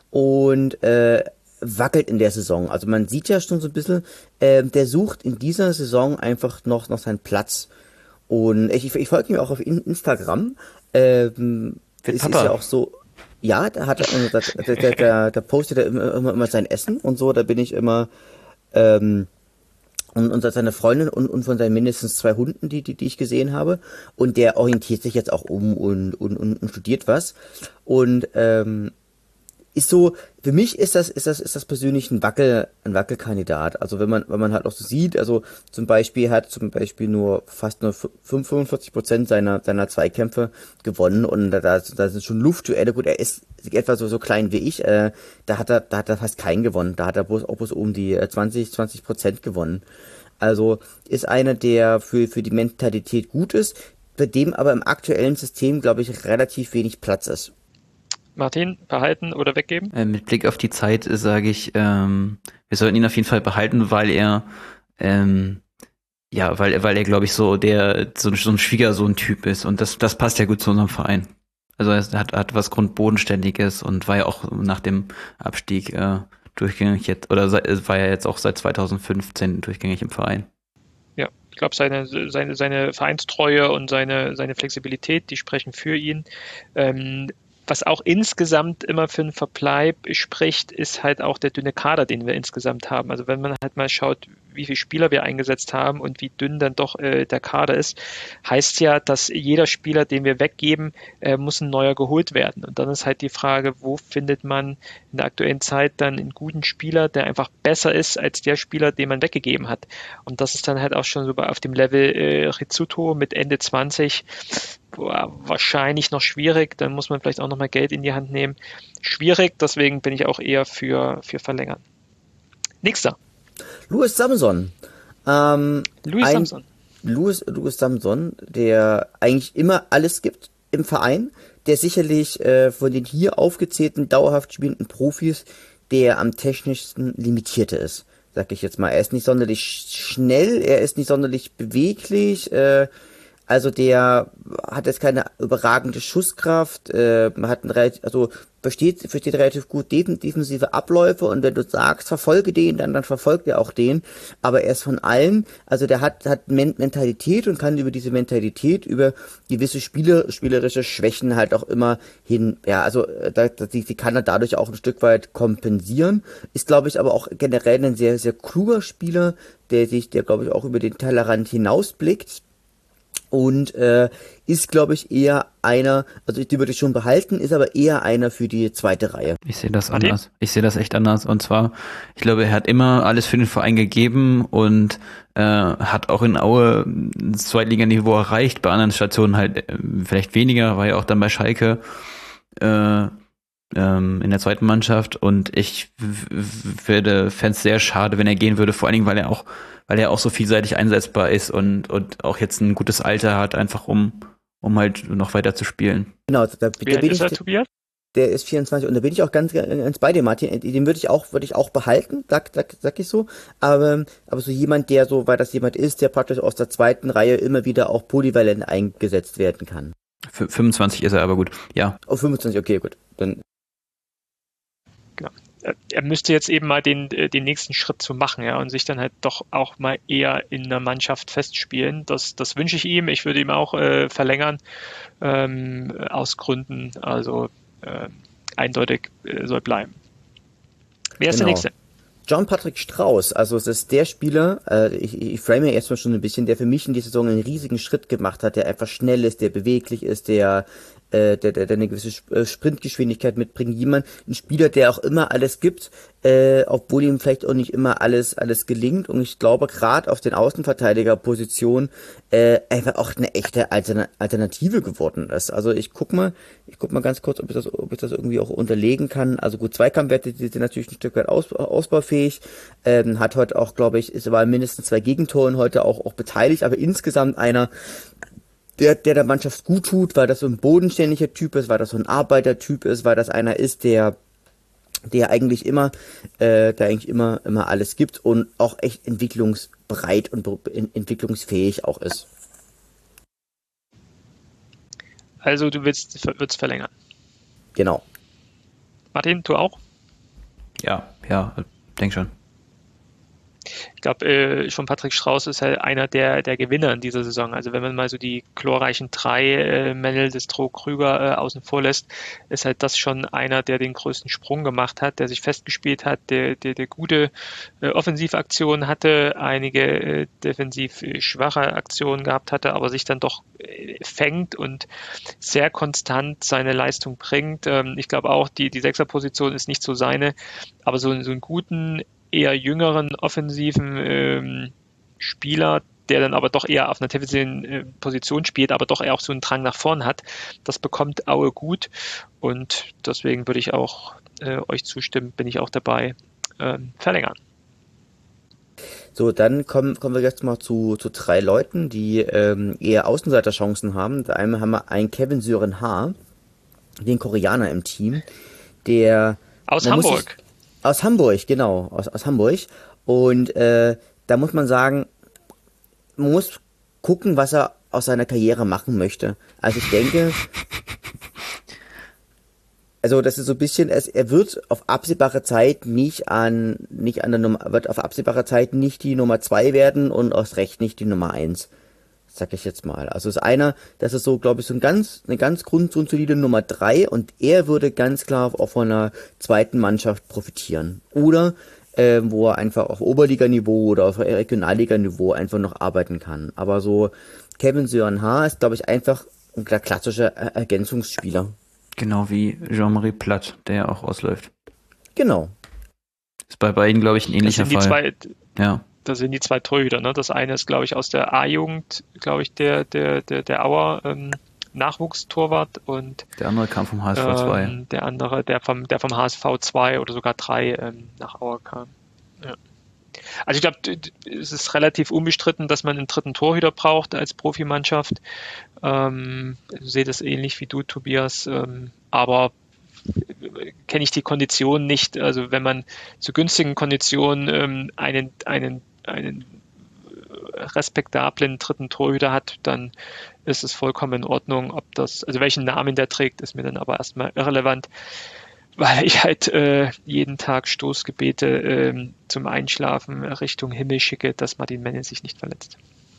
und äh, wackelt in der Saison. Also man sieht ja schon so ein bisschen, äh, der sucht in dieser Saison einfach noch, noch seinen Platz. Und ich, ich folge ihm auch auf Instagram. Ähm, Mit es ist Papa. ja auch so, ja, da hat er, da, da, da, da, da postet er immer, immer, immer sein Essen und so, da bin ich immer, ähm, und, und seine Freundin und, und von seinen mindestens zwei Hunden, die, die, die ich gesehen habe. Und der orientiert sich jetzt auch um und, und, und, und studiert was. Und ähm, ist so, für mich ist das, ist das, ist das persönlich ein Wackel, ein Wackelkandidat. Also wenn man, wenn man halt auch so sieht, also zum Beispiel hat zum Beispiel nur fast nur fünfundvierzig Prozent seiner, seiner Zweikämpfe gewonnen und da, da sind schon Luftduelle. Gut, er ist etwa so, so klein wie ich, äh, da hat er, da hat er fast keinen gewonnen. Da hat er bloß, auch bloß um die zwanzig, zwanzig Prozent gewonnen. Also ist einer, der für, für die Mentalität gut ist, bei dem aber im aktuellen System, glaube ich, relativ wenig Platz ist. Martin, behalten oder weggeben? Äh, mit Blick auf die Zeit äh, sage ich, ähm, wir sollten ihn auf jeden Fall behalten, weil er, ähm, ja, weil er, weil er, glaube ich, so der so, so ein Schwiegersohn-Typ ist und das, das passt ja gut zu unserem Verein. Also er hat, hat was Grundbodenständiges und war ja auch nach dem Abstieg äh, durchgängig jetzt, oder sei, war ja jetzt auch seit zweitausendfünfzehn durchgängig im Verein. Ja, ich glaube, seine, seine, seine Vereinstreue und seine, seine Flexibilität, die sprechen für ihn. Ähm, Was auch insgesamt immer für einen Verbleib spricht, ist halt auch der dünne Kader, den wir insgesamt haben. Also wenn man halt mal schaut, wie viele Spieler wir eingesetzt haben und wie dünn dann doch äh, der Kader ist, heißt ja, dass jeder Spieler, den wir weggeben, äh, muss ein neuer geholt werden. Und dann ist halt die Frage, wo findet man in der aktuellen Zeit dann einen guten Spieler, der einfach besser ist als der Spieler, den man weggegeben hat. Und das ist dann halt auch schon so auf dem Level äh, Rizzuto mit Ende zwanzig, boah, wahrscheinlich noch schwierig. Dann muss man vielleicht auch nochmal Geld in die Hand nehmen. Schwierig, deswegen bin ich auch eher für, für Verlängern. Nächster. Louis Samson. Ähm, Louis ein, Samson. Louis, Louis Samson, der eigentlich immer alles gibt im Verein, der sicherlich äh, von den hier aufgezählten, dauerhaft spielenden Profis der am technischsten limitierte ist, sag ich jetzt mal. Er ist nicht sonderlich schnell, er ist nicht sonderlich beweglich, äh, also der hat jetzt keine überragende Schusskraft, äh, hat ein relativ, also versteht, versteht relativ gut defensive Abläufe, und wenn du sagst, verfolge den, dann, dann verfolgt er auch den, aber er ist von allen, also der hat, hat Mentalität und kann über diese Mentalität, über gewisse Spiele, spielerische Schwächen halt auch immer hin, ja, also da, die, die kann er dadurch auch ein Stück weit kompensieren, ist glaube ich aber auch generell ein sehr, sehr kluger Spieler, der sich, der glaube ich auch über den Tellerrand hinausblickt. Und äh, ist, glaube ich, eher einer, also die würde ich schon behalten, ist aber eher einer für die zweite Reihe. Ich sehe das anders. Ich sehe das echt anders. Und zwar, ich glaube, er hat immer alles für den Verein gegeben und äh, hat auch in Aue das Zweitliganiveau erreicht, bei anderen Stationen halt äh, vielleicht weniger, war ja auch dann bei Schalke äh, ähm, in der zweiten Mannschaft. Und ich werde fände es sehr schade, wenn er gehen würde, vor allen Dingen, weil er auch weil er auch so vielseitig einsetzbar ist und, und auch jetzt ein gutes Alter hat, einfach um, um halt noch weiter zu spielen. Genau, da, da Wer bin ist ich, er, Tobias? Der ist vierundzwanzig und da bin ich auch ganz, ganz bei dir, Martin. Den würde ich auch, würde ich auch behalten, sag, sag, sag ich so. Aber, aber so jemand, der so, weil das jemand ist, der praktisch aus der zweiten Reihe immer wieder auch polyvalent eingesetzt werden kann. Für fünfundzwanzig ist er aber gut, ja. Oh, fünfundzwanzig, okay, gut. Dann. Genau. Er müsste jetzt eben mal den, den nächsten Schritt zu machen, ja, und sich dann halt doch auch mal eher in der Mannschaft festspielen. Das, das wünsche ich ihm. Ich würde ihm auch äh, verlängern, ähm, aus Gründen. Also äh, eindeutig äh, soll bleiben. Wer ist Genau. der Nächste? John Patrick Strauß, also es ist der Spieler, äh, ich, ich frame ja erstmal schon ein bisschen, der für mich in dieser Saison einen riesigen Schritt gemacht hat, der einfach schnell ist, der beweglich ist, der äh, der, der, der eine gewisse Sprintgeschwindigkeit mitbringt. Jemand, ein Spieler, der auch immer alles gibt, äh, obwohl ihm vielleicht auch nicht immer alles alles gelingt. Und ich glaube, gerade auf den Außenverteidigerpositionen äh, einfach auch eine echte Altern- Alternative geworden ist. Also ich guck mal, ich guck mal ganz kurz, ob ich das, ob ich das irgendwie auch unterlegen kann. Also gut, Zweikampfwerte, die sind natürlich ein Stück weit aus, ausbaufähig. Ähm, hat heute auch, glaube ich, ist aber mindestens zwei Gegentoren heute auch auch beteiligt, aber insgesamt einer, der, der der Mannschaft gut tut, weil das so ein bodenständiger Typ ist, weil das so ein Arbeitertyp ist, weil das einer ist, der der eigentlich immer, äh, der eigentlich immer immer alles gibt und auch echt entwicklungsbereit und entwicklungsfähig auch ist. Also du willst es verlängern. Genau. Martin, du auch? Ja, ja, denk schon. Ich glaube, äh, schon Patrick Strauß ist halt einer der, der Gewinner in dieser Saison. Also wenn man mal so die glorreichen drei, äh, Mennel, Destro, Krüger äh, außen vor lässt, ist halt das schon einer, der den größten Sprung gemacht hat, der sich festgespielt hat, der, der, der gute äh, Offensivaktionen hatte, einige äh, defensiv äh, schwache Aktionen gehabt hatte, aber sich dann doch äh, fängt und sehr konstant seine Leistung bringt. Ähm, ich glaube auch, die, die Sechserposition ist nicht so seine, aber so, so einen guten, eher jüngeren offensiven ähm, Spieler, der dann aber doch eher auf einer defensiven äh, Position spielt, aber doch eher auch so einen Drang nach vorn hat. Das bekommt Aue gut und deswegen würde ich auch äh, euch zustimmen, bin ich auch dabei, ähm, verlängern. So, dann kommen, kommen wir jetzt mal zu, zu drei Leuten, die ähm, eher Außenseiterchancen haben. Da einmal haben wir einen Kevin Sören Haar, den Koreaner im Team, der aus Hamburg. Sich, aus Hamburg, genau, aus, aus Hamburg. Und äh, da muss man sagen, man muss gucken, was er aus seiner Karriere machen möchte. Also ich denke, also das ist so ein bisschen, es, er wird auf absehbare Zeit nicht an, nicht an der Nummer, wird auf absehbare Zeit nicht die Nummer zwei werden und aus Recht nicht die Nummer eins. Sag ich jetzt mal. Also ist einer, das ist so, glaube ich, so ein ganz, eine ganz grundsolide Nummer drei und er würde ganz klar auch von einer zweiten Mannschaft profitieren. Oder äh, wo er einfach auf Oberliganiveau oder auf Regionalliganiveau einfach noch arbeiten kann. Aber so Kevin Sören-Haar ist, glaube ich, einfach ein klassischer Ergänzungsspieler. Genau wie Jean-Marie Platt, der ja auch ausläuft. Genau. Ist bei beiden, glaube ich, ein ähnlicher das sind Fall. Die zwei, ja. Das sind die zwei Torhüter. Ne? Das eine ist, glaube ich, aus der A-Jugend, glaube ich, der, der, der, der Auer ähm, Nachwuchstorwart und der andere kam vom H S V zwei. Ähm, der andere, der vom, der vom H S V zwei oder sogar drei ähm, nach Auer kam. Ja. Also ich glaube, es ist relativ unbestritten, dass man einen dritten Torhüter braucht als Profimannschaft. Ähm, ich sehe das ähnlich wie du, Tobias. Ähm, aber kenne ich die Konditionen nicht. Also wenn man zu günstigen Konditionen ähm, einen, einen, einen respektablen dritten Torhüter hat, dann ist es vollkommen in Ordnung. Ob das, also welchen Namen der trägt, ist mir dann aber erstmal irrelevant, weil ich halt äh, jeden Tag Stoßgebete äh, zum Einschlafen Richtung Himmel schicke, dass Martin Menne sich nicht verletzt.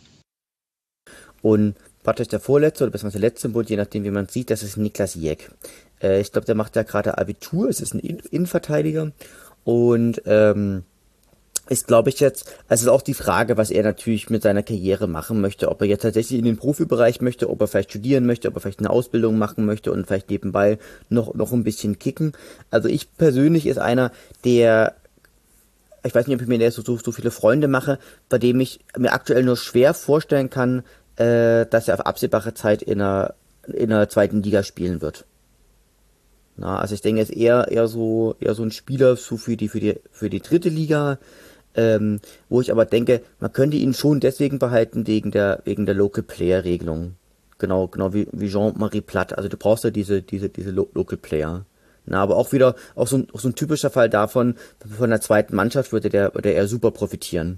Und praktisch der Vorletzte oder beziehungsweise der letzte Bund, je nachdem wie man sieht, das ist Niklas Jeck. Äh, ich glaube, der macht ja gerade Abitur, es ist ein Innenverteidiger und ähm, ist, glaube ich, jetzt, also auch die Frage, was er natürlich mit seiner Karriere machen möchte, ob er jetzt tatsächlich in den Profibereich möchte, ob er vielleicht studieren möchte, ob er vielleicht eine Ausbildung machen möchte und vielleicht nebenbei noch, noch ein bisschen kicken. Also ich persönlich ist einer, der, ich weiß nicht, ob ich mir so, so, so viele Freunde mache, bei dem ich mir aktuell nur schwer vorstellen kann, äh, dass er auf absehbare Zeit in einer, in einer zweiten Liga spielen wird. Na, also ich denke, er ist eher, eher so, eher so ein Spieler so für die, für die, für die dritte Liga, ähm, wo ich aber denke, man könnte ihn schon deswegen behalten wegen der, wegen der Local Player Regelung. Genau, genau wie, wie Jean-Marie Platt. Also du brauchst ja diese, diese, diese Lo- Local Player. Na, aber auch wieder, auch so ein, auch so ein typischer Fall davon, von der zweiten Mannschaft würde der, würde er super profitieren.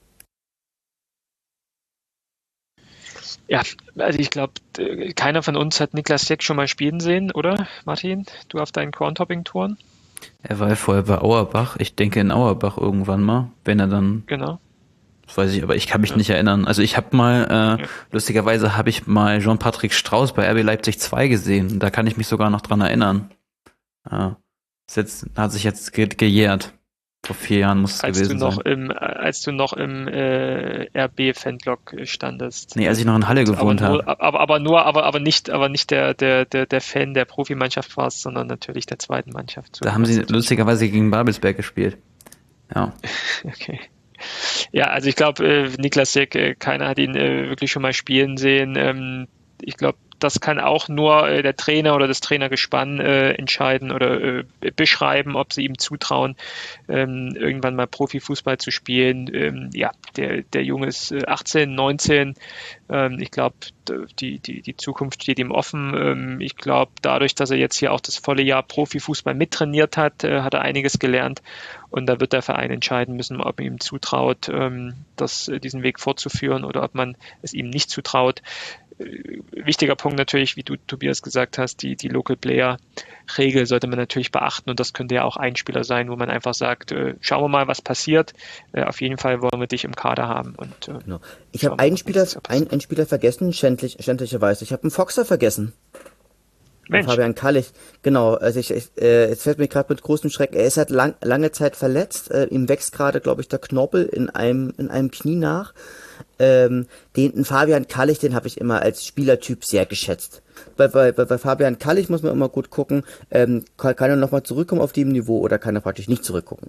Ja, also ich glaube, keiner von uns hat Niklas Jeck schon mal spielen sehen, oder Martin? Du auf deinen Corntopping-Touren? Er war ja vorher bei Auerbach. Ich denke in Auerbach irgendwann mal, wenn er dann... Genau. Das weiß ich, aber ich kann mich ja. nicht erinnern. Also ich habe mal, äh, ja. lustigerweise habe ich mal Jean-Patrick Strauß bei R B Leipzig zwei gesehen. Da kann ich mich sogar noch dran erinnern. Äh, ist jetzt, hat sich jetzt ge- gejährt. Vor vier Jahren muss es als gewesen du noch sein. Im, als du noch im äh, R B-Fanblock standest. Nee, als ich noch in Halle gewohnt habe. Aber, aber nur, aber, aber nicht, aber nicht der, der, der, der Fan der Profimannschaft warst, sondern natürlich der zweiten Mannschaft. So da haben sie lustigerweise gegen Babelsberg gespielt. Ja. Okay. Ja, also ich glaube, äh, Niklas Jeck, äh, keiner hat ihn äh, wirklich schon mal spielen sehen. Ähm, ich glaube, das kann auch nur äh, der Trainer oder das Trainergespann äh, entscheiden oder äh, beschreiben, ob sie ihm zutrauen, ähm, irgendwann mal Profifußball zu spielen. Ähm, ja, der, der Junge ist äh, achtzehn, neunzehn. Ähm, ich glaube, die, die, die Zukunft steht ihm offen. Ähm, ich glaube, dadurch, dass er jetzt hier auch das volle Jahr Profifußball mittrainiert hat, äh, hat er einiges gelernt. Und da wird der Verein entscheiden müssen, ob man ihm zutraut, ähm, das, äh, diesen Weg fortzuführen oder ob man es ihm nicht zutraut. Wichtiger Punkt natürlich, wie du, Tobias, gesagt hast, die, die Local Player Regel sollte man natürlich beachten und das könnte ja auch ein Spieler sein, wo man einfach sagt, äh, schauen wir mal, was passiert. Äh, auf jeden Fall wollen wir dich im Kader haben. Und, äh, genau. Ich habe einen Spieler, ein, einen Spieler vergessen, schändlich, schändlicherweise. Ich habe einen Foxer vergessen. Mensch. Fabian Kallich, genau. Also ich, ich äh, es fällt mir gerade mit großem Schreck. Er ist halt lang, lange Zeit verletzt. Äh, ihm wächst gerade, glaube ich, der Knorpel in einem in einem Knie nach. Ähm, den, den Fabian Kallich, den habe ich immer als Spielertyp sehr geschätzt. Bei, bei, bei Fabian Kallich muss man immer gut gucken, ähm, kann, kann er nochmal zurückkommen auf dem Niveau oder kann er praktisch nicht zurückgucken.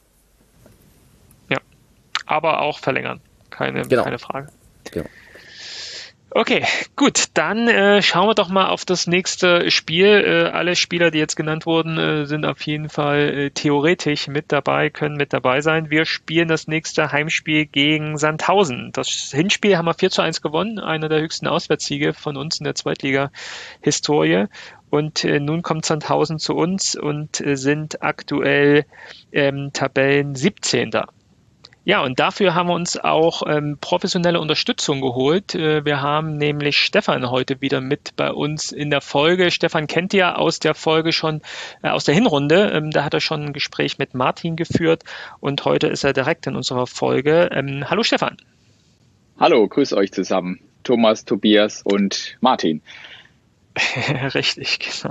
Ja, aber auch verlängern, keine, genau. keine Frage. Genau. Okay, gut, dann äh, schauen wir doch mal auf das nächste Spiel. Äh, alle Spieler, die jetzt genannt wurden, äh, sind auf jeden Fall äh, theoretisch mit dabei, können mit dabei sein. Wir spielen das nächste Heimspiel gegen Sandhausen. Das Hinspiel haben wir vier zu eins gewonnen, einer der höchsten Auswärtssiege von uns in der Zweitliga-Historie. Und äh, nun kommt Sandhausen zu uns und äh, sind aktuell ähm, Tabellen siebzehnter. Ja, und dafür haben wir uns auch ähm, professionelle Unterstützung geholt. Äh, wir haben nämlich Stefan heute wieder mit bei uns in der Folge. Stefan kennt ihr aus der Folge schon, äh, aus der Hinrunde. Ähm, da hat er schon ein Gespräch mit Martin geführt und heute ist er direkt in unserer Folge. Ähm, hallo Stefan. Hallo, grüß euch zusammen. Thomas, Tobias und Martin. Richtig, genau.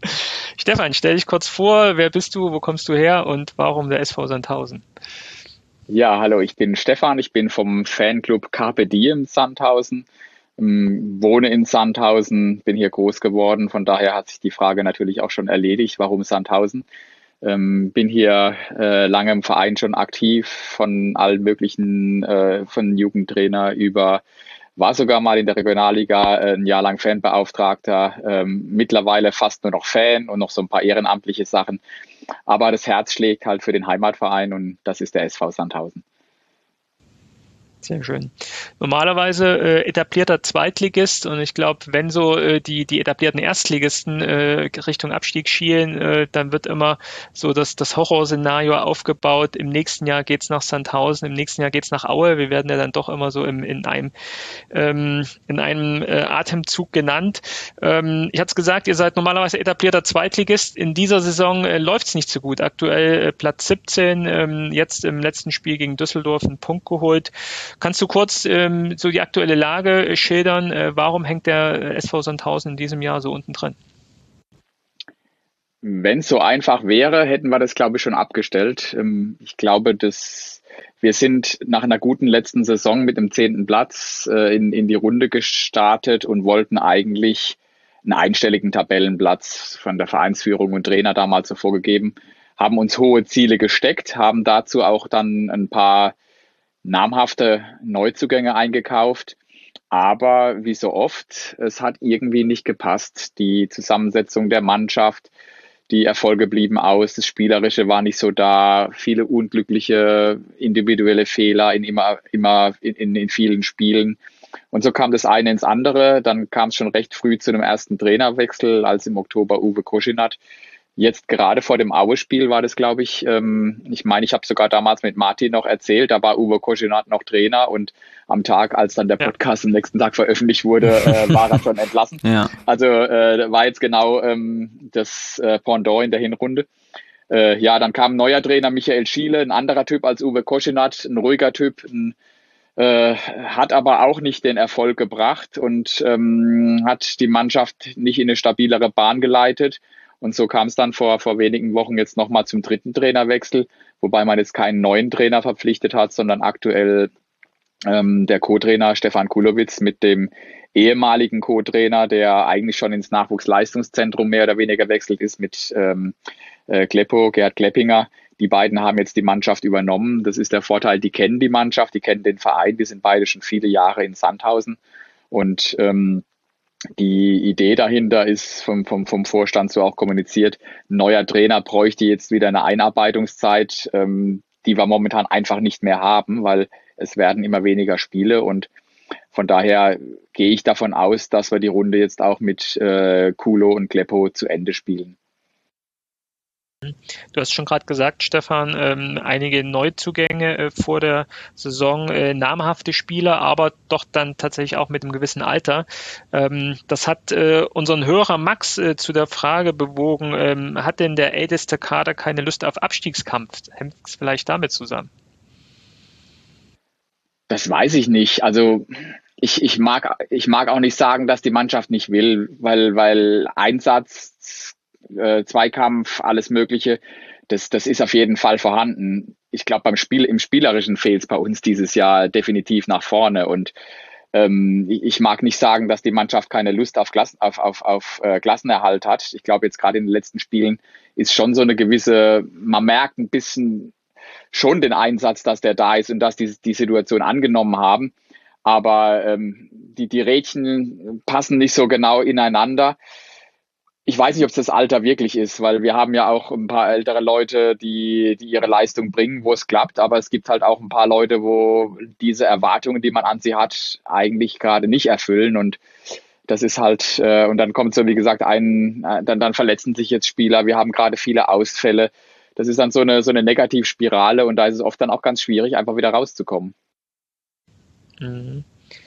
Stefan, stell dich kurz vor, wer bist du, wo kommst du her und warum der S V Sandhausen? Ja, hallo, ich bin Stefan, ich bin vom Fanclub Carpe Diem Sandhausen, ähm, wohne in Sandhausen, bin hier groß geworden, von daher hat sich die Frage natürlich auch schon erledigt, warum Sandhausen? Ähm, bin hier äh, lange im Verein schon aktiv, von allen möglichen, äh, von Jugendtrainer über, war sogar mal in der Regionalliga äh, ein Jahr lang Fanbeauftragter, ähm, mittlerweile fast nur noch Fan und noch so ein paar ehrenamtliche Sachen. Aber das Herz schlägt halt für den Heimatverein und das ist der S V Sandhausen. Sehr schön. Normalerweise äh, etablierter Zweitligist und ich glaube, wenn so äh, die, die etablierten Erstligisten äh, Richtung Abstieg schielen, äh, dann wird immer so das, das Horrorszenario aufgebaut. Im nächsten Jahr geht's nach Sandhausen, im nächsten Jahr geht's nach Aue. Wir werden ja dann doch immer so im, in einem, ähm, in einem äh, Atemzug genannt. Ähm, ich hatte es gesagt, ihr seid normalerweise etablierter Zweitligist. In dieser Saison äh, läuft's nicht so gut. Aktuell äh, Platz siebzehn, ähm, jetzt im letzten Spiel gegen Düsseldorf einen Punkt geholt. Kannst du kurz ähm, so die aktuelle Lage äh, schildern? Äh, warum hängt der S V Sandhausen in diesem Jahr so unten drin? Wenn es so einfach wäre, hätten wir das, glaube ich, schon abgestellt. Ähm, Ich glaube, dass wir sind nach einer guten letzten Saison mit dem zehnten Platz äh, in, in die Runde gestartet und wollten eigentlich einen einstelligen Tabellenplatz von der Vereinsführung und Trainer damals so vorgegeben, haben uns hohe Ziele gesteckt, haben dazu auch dann ein paar namhafte Neuzugänge eingekauft. Aber wie so oft, es hat irgendwie nicht gepasst. Die Zusammensetzung der Mannschaft, die Erfolge blieben aus, das Spielerische war nicht so da, viele unglückliche individuelle Fehler in immer, immer in, in vielen Spielen. Und so kam das eine ins andere. Dann kam es schon recht früh zu einem ersten Trainerwechsel, als im Oktober Uwe Koschinat. Jetzt gerade vor dem Aue-Spiel war das, glaube ich, ähm, ich meine, ich habe sogar damals mit Martin noch erzählt, da war Uwe Koschinat noch Trainer und am Tag, als dann der Ja. Podcast am nächsten Tag veröffentlicht wurde, äh, war er schon entlassen. Ja. Also äh, war jetzt genau ähm, das äh, Pendant in der Hinrunde. Äh, ja, dann kam ein neuer Trainer, Michael Schiele, ein anderer Typ als Uwe Koschinat, ein ruhiger Typ, ein äh, hat aber auch nicht den Erfolg gebracht und ähm, hat die Mannschaft nicht in eine stabilere Bahn geleitet. Und so kam es dann vor, vor wenigen Wochen jetzt nochmal zum dritten Trainerwechsel, wobei man jetzt keinen neuen Trainer verpflichtet hat, sondern aktuell ähm, der Co-Trainer Stefan Kulowitz mit dem ehemaligen Co-Trainer, der eigentlich schon ins Nachwuchsleistungszentrum mehr oder weniger wechselt ist, mit ähm, äh, Kleppo, Gerhard Kleppinger. Die beiden haben jetzt die Mannschaft übernommen. Das ist der Vorteil, die kennen die Mannschaft, die kennen den Verein, die sind beide schon viele Jahre in Sandhausen. Und ähm, die Idee dahinter ist vom, vom, vom Vorstand so auch kommuniziert. Ein neuer Trainer bräuchte jetzt wieder eine Einarbeitungszeit, ähm, die wir momentan einfach nicht mehr haben, weil es werden immer weniger Spiele und von daher gehe ich davon aus, dass wir die Runde jetzt auch mit äh, Kulo und Kleppo zu Ende spielen. Du hast schon gerade gesagt, Stefan, ähm, einige Neuzugänge äh, vor der Saison, äh, namhafte Spieler, aber doch dann tatsächlich auch mit einem gewissen Alter. Ähm, das hat äh, unseren Hörer Max äh, zu der Frage bewogen, ähm, hat denn der älteste Kader keine Lust auf Abstiegskampf? Hängt es vielleicht damit zusammen? Das weiß ich nicht. Also ich, ich mag ich mag auch nicht sagen, dass die Mannschaft nicht will, weil weil Einsatz, äh, Zweikampf, alles Mögliche, das das ist auf jeden Fall vorhanden. Ich glaube, beim Spiel im Spielerischen fehlt es bei uns dieses Jahr definitiv nach vorne und ähm, ich, ich mag nicht sagen, dass die Mannschaft keine Lust auf Klassen, auf auf auf äh, Klassenerhalt hat. Ich glaube, jetzt gerade in den letzten Spielen ist schon so eine gewisse, man merkt ein bisschen schon den Einsatz, dass der da ist und dass die die Situation angenommen haben. Aber ähm, die, die Rädchen passen nicht so genau ineinander. Ich weiß nicht, ob es das Alter wirklich ist, weil wir haben ja auch ein paar ältere Leute, die, die ihre Leistung bringen, wo es klappt. Aber es gibt halt auch ein paar Leute, wo diese Erwartungen, die man an sie hat, eigentlich gerade nicht erfüllen. Und das ist halt, äh, und dann kommt so, wie gesagt, ein, äh, dann, dann verletzen sich jetzt Spieler. Wir haben gerade viele Ausfälle. Das ist dann so eine, so eine Negativspirale und da ist es oft dann auch ganz schwierig, einfach wieder rauszukommen. Mhm.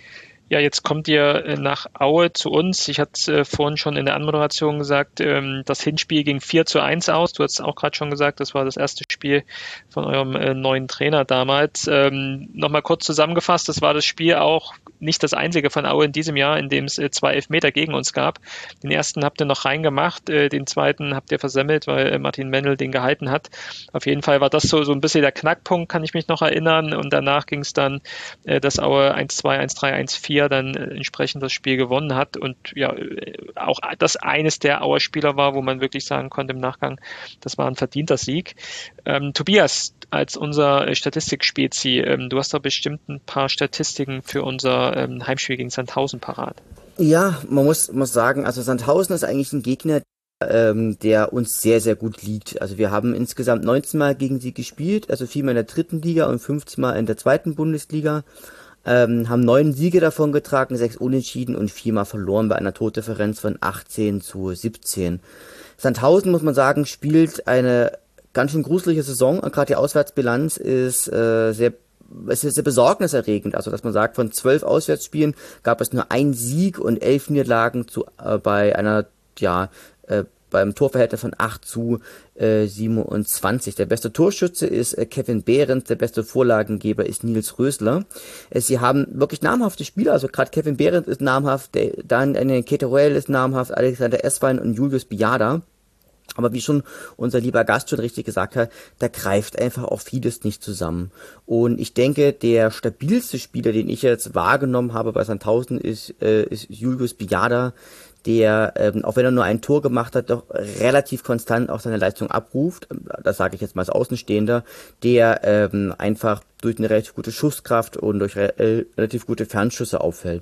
Ja, jetzt kommt ihr nach Aue zu uns. Ich hatte es äh, vorhin schon in der Anmoderation gesagt, ähm, das Hinspiel ging vier zu eins aus. Du hast auch gerade schon gesagt, das war das erste Spiel von eurem äh, neuen Trainer damals. Ähm, Nochmal kurz zusammengefasst, das war das Spiel auch nicht das einzige von Aue in diesem Jahr, in dem es äh, zwei Elfmeter gegen uns gab. Den ersten habt ihr noch reingemacht, äh, den zweiten habt ihr versemmelt, weil äh, Martin Mendel den gehalten hat. Auf jeden Fall war das so, so ein bisschen der Knackpunkt, kann ich mich noch erinnern. Und danach ging es dann, äh, dass Aue eins zwei, eins drei, eins vier dann entsprechend das Spiel gewonnen hat und ja, auch das eines der Auer Spieler war, wo man wirklich sagen konnte im Nachgang, das war ein verdienter Sieg. Ähm, Tobias, als unser Statistikspezi, ähm, du hast da bestimmt ein paar Statistiken für unser ähm, Heimspiel gegen Sandhausen parat. Ja, man muss, muss sagen, also Sandhausen ist eigentlich ein Gegner, ähm, der uns sehr, sehr gut liegt. Also wir haben insgesamt neunzehn Mal gegen sie gespielt, also viermal in der dritten Liga und fünfzehn Mal in der zweiten Bundesliga. Ähm, haben neun Siege davon getragen, sechs Unentschieden und viermal verloren bei einer Tordifferenz von achtzehn zu siebzehn. Sandhausen, muss man sagen, spielt eine ganz schön gruselige Saison. Gerade die Auswärtsbilanz ist äh, sehr es ist sehr besorgniserregend. Also, dass man sagt, von zwölf Auswärtsspielen gab es nur einen Sieg und elf Niederlagen zu, äh, bei einer, ja, äh, beim Torverhältnis von acht zu siebenundzwanzig. Der beste Torschütze ist äh, Kevin Behrens, der beste Vorlagengeber ist Nils Rösler. Äh, sie haben wirklich namhafte Spieler, also gerade Kevin Behrens ist namhaft, der, dann eine Keteruel ist namhaft, Alexander Esswein und Julius Biada. Aber wie schon unser lieber Gast schon richtig gesagt hat, da greift einfach auch vieles nicht zusammen. Und ich denke, der stabilste Spieler, den ich jetzt wahrgenommen habe bei Sandhausen, ist, äh, ist Julius Biada, der, ähm, auch wenn er nur ein Tor gemacht hat, doch relativ konstant auch seine Leistung abruft. Das sage ich jetzt mal als Außenstehender, der ähm, einfach durch eine relativ gute Schusskraft und durch re- relativ gute Fernschüsse auffällt.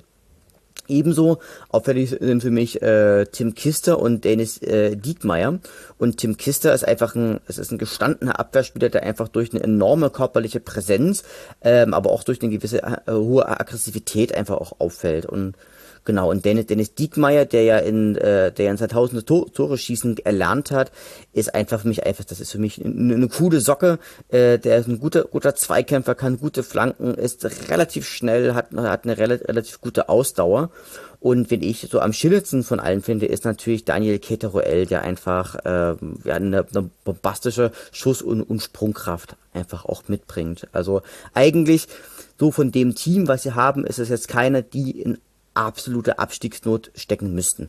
Ebenso auffällig sind für mich äh, Tim Kister und Dennis äh, Diekmeyer. Und Tim Kister ist einfach ein, es ist ein gestandener Abwehrspieler, der einfach durch eine enorme körperliche Präsenz, ähm, aber auch durch eine gewisse äh, hohe Aggressivität einfach auch auffällt. Und genau, und Dennis, Dennis Diekmeyer, der ja in, äh, der ja in zweitausend Tor, Tore schießen erlernt hat, ist einfach für mich einfach, das ist für mich eine, eine coole Socke. Äh, der ist ein guter, guter Zweikämpfer, kann gute Flanken, ist relativ schnell, hat, hat eine relativ, relativ gute Ausdauer. Und wenn ich so am schillerndsten von allen finde, ist natürlich Daniel Keteruel, der einfach äh, ja, eine, eine bombastische Schuss- und, und Sprungkraft einfach auch mitbringt. Also eigentlich so von dem Team, was sie haben, ist es jetzt keiner, die in absolute Abstiegsnot stecken müssten.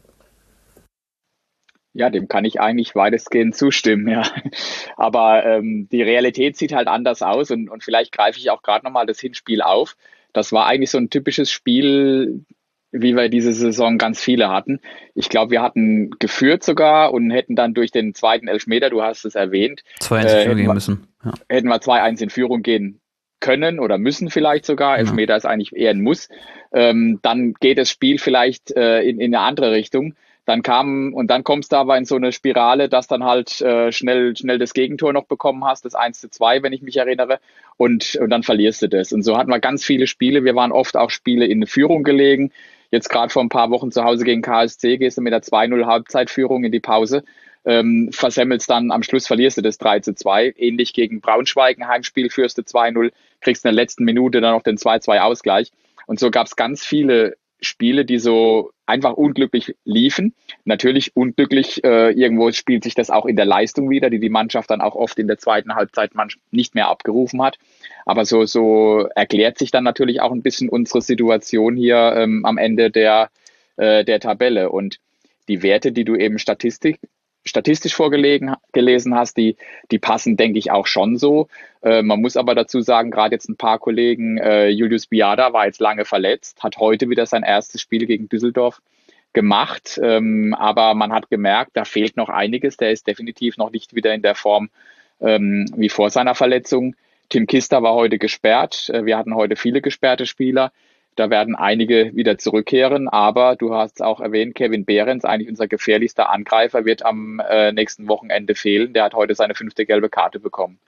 Ja, dem kann ich eigentlich weitestgehend zustimmen, ja. Aber ähm, die Realität sieht halt anders aus und, und vielleicht greife ich auch gerade nochmal das Hinspiel auf. Das war eigentlich so ein typisches Spiel, wie wir diese Saison ganz viele hatten. Ich glaube, wir hatten geführt sogar und hätten dann durch den zweiten Elfmeter, du hast es erwähnt, zwei eins in Führung gehen müssen. Ja. Hätten wir zwei eins in Führung gehen können oder müssen vielleicht sogar. Elfmeter ja. Ist eigentlich eher ein Muss. Ähm, dann geht das Spiel vielleicht äh, in, in eine andere Richtung. Dann kam, und dann kommst du aber in so eine Spirale, dass dann halt äh, schnell schnell das Gegentor noch bekommen hast, das eins zu zwei, wenn ich mich erinnere, und, und dann verlierst du das. Und so hatten wir ganz viele Spiele. Wir waren oft auch Spiele in Führung gelegen. Jetzt gerade vor ein paar Wochen zu Hause gegen K S C gehst du mit der zwei null Halbzeitführung in die Pause. Ähm, versemmelst dann, am Schluss verlierst du das drei zu zwei. Ähnlich gegen Braunschweig, ein Heimspiel, führst du zwei null, kriegst in der letzten Minute dann noch den zwei zwei Ausgleich. Und so gab es ganz viele Spiele, die so einfach unglücklich liefen. Natürlich unglücklich, äh, irgendwo spielt sich das auch in der Leistung wieder, die die Mannschaft dann auch oft in der zweiten Halbzeit nicht mehr abgerufen hat. Aber so, so erklärt sich dann natürlich auch ein bisschen unsere Situation hier ähm, am Ende der, äh, der Tabelle. Und die Werte, die du eben Statistik statistisch vorgelesen gelesen hast, die, die passen, denke ich, auch schon so. Äh, man muss aber dazu sagen, gerade jetzt ein paar Kollegen, äh, Julius Biada war jetzt lange verletzt, hat heute wieder sein erstes Spiel gegen Düsseldorf gemacht, ähm, aber man hat gemerkt, da fehlt noch einiges, der ist definitiv noch nicht wieder in der Form ähm, wie vor seiner Verletzung. Tim Kister war heute gesperrt, äh, wir hatten heute viele gesperrte Spieler. Da werden einige wieder zurückkehren, aber du hast es auch erwähnt, Kevin Behrens, eigentlich unser gefährlichster Angreifer, wird am äh, nächsten Wochenende fehlen. Der hat heute seine fünfte gelbe Karte bekommen.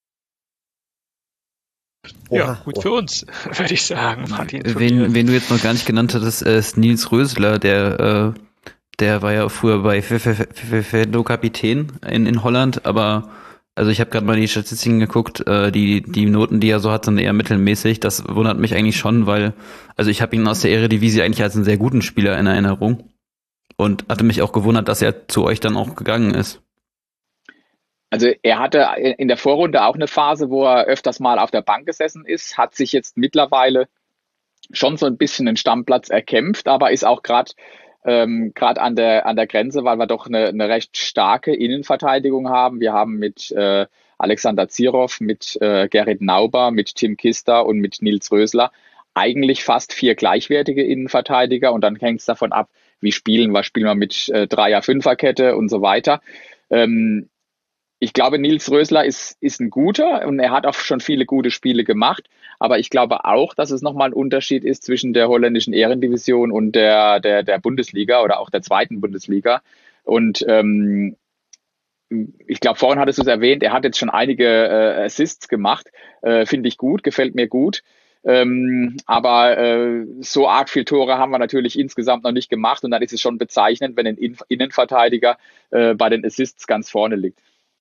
Ja, Oha, gut oh. für uns, würde ich sagen, Martin. Wen, wen du jetzt noch gar nicht genannt hattest, ist Nils Rösler, der, äh, der war ja früher bei Venlo Kapitän in, in Holland, aber Also ich habe gerade mal die Statistiken geguckt, äh, die die Noten, die er so hat, sind eher mittelmäßig. Das wundert mich eigentlich schon, weil, also ich habe ihn aus der Eredivisie eigentlich als einen sehr guten Spieler in Erinnerung und hatte mich auch gewundert, dass er zu euch dann auch gegangen ist. Also er hatte in der Vorrunde auch eine Phase, wo er öfters mal auf der Bank gesessen ist, hat sich jetzt mittlerweile schon so ein bisschen einen Stammplatz erkämpft, aber ist auch gerade ähm, gerade an der an der Grenze, weil wir doch eine, eine recht starke Innenverteidigung haben. Wir haben mit äh, Alexander Zirov, mit äh, Gerrit Nauber, mit Tim Kister und mit Nils Rösler eigentlich fast vier gleichwertige Innenverteidiger, und dann hängt es davon ab, wie spielen wir. Spielen wir mit äh, Dreier-Fünfer-Kette und so weiter. Ähm, Ich glaube, Nils Rösler ist, ist ein guter, und er hat auch schon viele gute Spiele gemacht. Aber ich glaube auch, dass es nochmal ein Unterschied ist zwischen der holländischen Ehrendivision und der, der, der Bundesliga oder auch der zweiten Bundesliga. Und ähm, ich glaube, vorhin hattest du es erwähnt, er hat jetzt schon einige äh, Assists gemacht. Äh, Finde ich gut, gefällt mir gut. Ähm, aber äh, so arg viel Tore haben wir natürlich insgesamt noch nicht gemacht. Und dann ist es schon bezeichnend, wenn ein Innenverteidiger äh, bei den Assists ganz vorne liegt.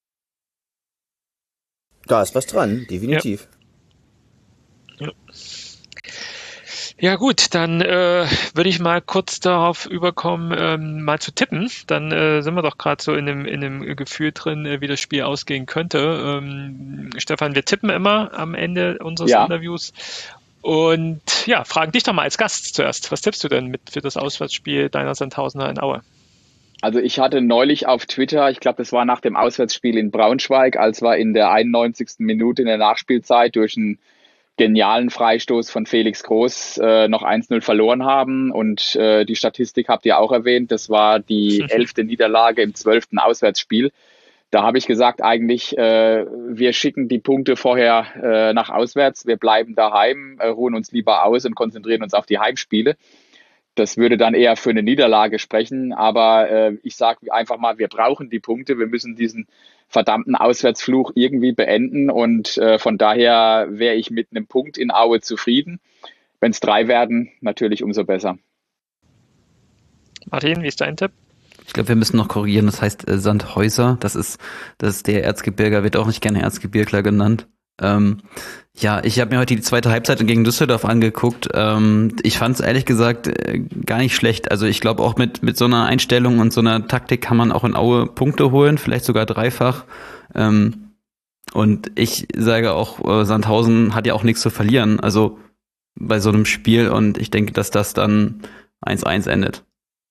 Da ist was dran, definitiv. Ja. Ja. Ja gut, dann äh, würde ich mal kurz darauf überkommen, ähm, mal zu tippen. Dann äh, sind wir doch gerade so in dem, in dem Gefühl drin, äh, wie das Spiel ausgehen könnte. Ähm, Stefan, wir tippen immer am Ende unseres Ja. Interviews. Und ja, fragen dich doch mal als Gast zuerst. Was tippst du denn mit für das Auswärtsspiel deiner Sandhausener in Aue? Also ich hatte neulich auf Twitter, ich glaube, das war nach dem Auswärtsspiel in Braunschweig, als wir in der einundneunzigsten Minute in der Nachspielzeit durch einen genialen Freistoß von Felix Groß äh, noch eins null verloren haben. Und äh, die Statistik habt ihr auch erwähnt, das war die elfte Niederlage im zwölften Auswärtsspiel. Da habe ich gesagt, eigentlich, äh, wir schicken die Punkte vorher äh, nach auswärts, wir bleiben daheim, äh, ruhen uns lieber aus und konzentrieren uns auf die Heimspiele. Das würde dann eher für eine Niederlage sprechen, aber äh, ich sage einfach mal, wir brauchen die Punkte, wir müssen diesen verdammten Auswärtsfluch irgendwie beenden, und äh, von daher wäre ich mit einem Punkt in Aue zufrieden. Wenn es drei werden, natürlich umso besser. Martin, wie ist dein Tipp? Ich glaube, wir müssen noch korrigieren, das heißt äh, Sandhäuser, das ist, das ist der Erzgebirger, wird auch nicht gerne Erzgebirgler genannt. Ähm, ja, ich habe mir heute die zweite Halbzeit gegen Düsseldorf angeguckt. Ähm, ich fand es ehrlich gesagt äh, gar nicht schlecht. Also ich glaube auch mit mit so einer Einstellung und so einer Taktik kann man auch in Aue Punkte holen, vielleicht sogar dreifach. Ähm, und ich sage auch, äh, Sandhausen hat ja auch nichts zu verlieren, also bei so einem Spiel. Und ich denke, dass das dann eins eins endet.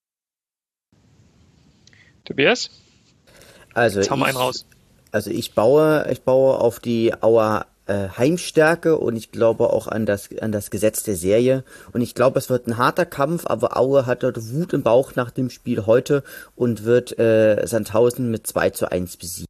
Tobias? Also Jetzt hau mal ich, einen raus. also ich baue, ich baue auf die Auer äh, Heimstärke, und ich glaube auch an das, an das Gesetz der Serie. Und ich glaube, es wird ein harter Kampf, aber Aue hat dort Wut im Bauch nach dem Spiel heute und wird äh, Sandhausen mit zwei zu eins besiegen.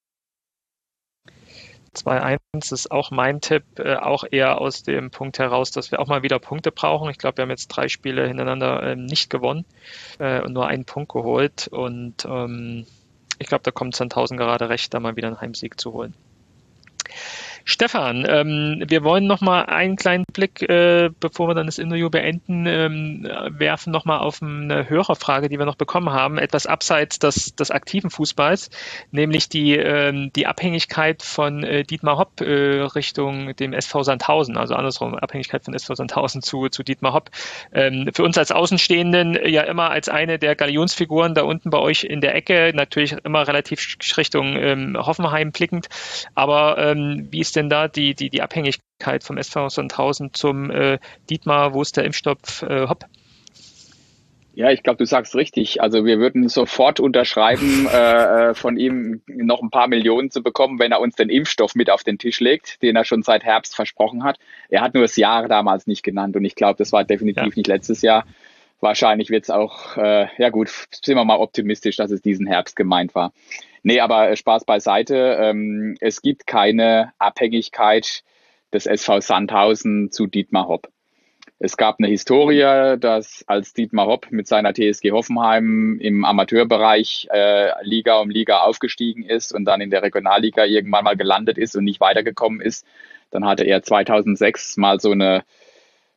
zwei eins ist auch mein Tipp, äh, auch eher aus dem Punkt heraus, dass wir auch mal wieder Punkte brauchen. Ich glaube, wir haben jetzt drei Spiele hintereinander ähm, nicht gewonnen äh, und nur einen Punkt geholt. Und ähm, ich glaube, da kommt Sandhausen gerade recht, da mal wieder einen Heimsieg zu holen. Stefan, ähm, wir wollen noch mal einen kleinen Blick, äh, bevor wir dann das Interview beenden, ähm, werfen noch mal auf eine Hörerfrage, die wir noch bekommen haben, etwas abseits des, des aktiven Fußballs, nämlich die, ähm, die Abhängigkeit von äh, Dietmar Hopp äh, Richtung dem S V Sandhausen, also andersrum, Abhängigkeit von S V Sandhausen zu, zu Dietmar Hopp. Ähm, für uns als Außenstehenden ja immer als eine der Galionsfiguren da unten bei euch in der Ecke, natürlich immer relativ Richtung ähm, Hoffenheim blickend, aber ähm, wie ist denn da die, die, die Abhängigkeit vom S V Sandhausen zum äh, Dietmar, wo ist der Impfstoff äh, Hopp? Ja, ich glaube, du sagst richtig. Also wir würden sofort unterschreiben, äh, von ihm noch ein paar Millionen zu bekommen, wenn er uns den Impfstoff mit auf den Tisch legt, den er schon seit Herbst versprochen hat. Er hat nur das Jahr damals nicht genannt, und ich glaube, das war definitiv ja. nicht letztes Jahr. Wahrscheinlich wird es auch, äh, ja gut, sind wir mal optimistisch, dass es diesen Herbst gemeint war. Nee, aber Spaß beiseite. Ähm, es gibt keine Abhängigkeit des S V Sandhausen zu Dietmar Hopp. Es gab eine Historie, dass als Dietmar Hopp mit seiner T S G Hoffenheim im Amateurbereich äh, Liga um Liga aufgestiegen ist und dann in der Regionalliga irgendwann mal gelandet ist und nicht weitergekommen ist, dann hatte er zweitausendsechs mal so eine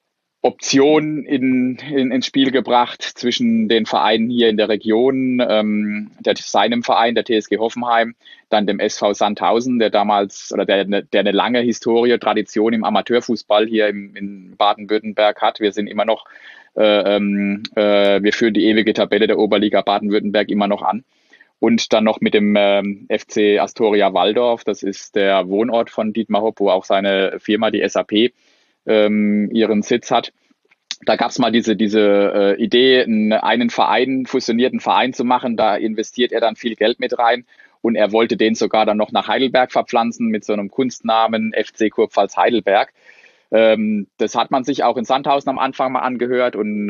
Option in, in, ins Spiel gebracht zwischen den Vereinen hier in der Region, ähm, der, seinem Verein, der T S G Hoffenheim, dann dem S V Sandhausen, der damals oder der, der eine lange Historie, Tradition im Amateurfußball hier im, in Baden-Württemberg hat. Wir sind immer noch, äh, äh, wir führen die ewige Tabelle der Oberliga Baden-Württemberg immer noch an. Und dann noch mit dem ähm, F C Astoria Waldorf, das ist der Wohnort von Dietmar Hopp, wo auch seine Firma, die S A P, ähm, ihren Sitz hat. Da gab es mal diese, diese äh, Idee, einen, einen Verein, fusionierten Verein zu machen. Da investiert er dann viel Geld mit rein und er wollte den sogar dann noch nach Heidelberg verpflanzen mit so einem Kunstnamen F C Kurpfalz Heidelberg. Ähm, das hat man sich auch in Sandhausen am Anfang mal angehört und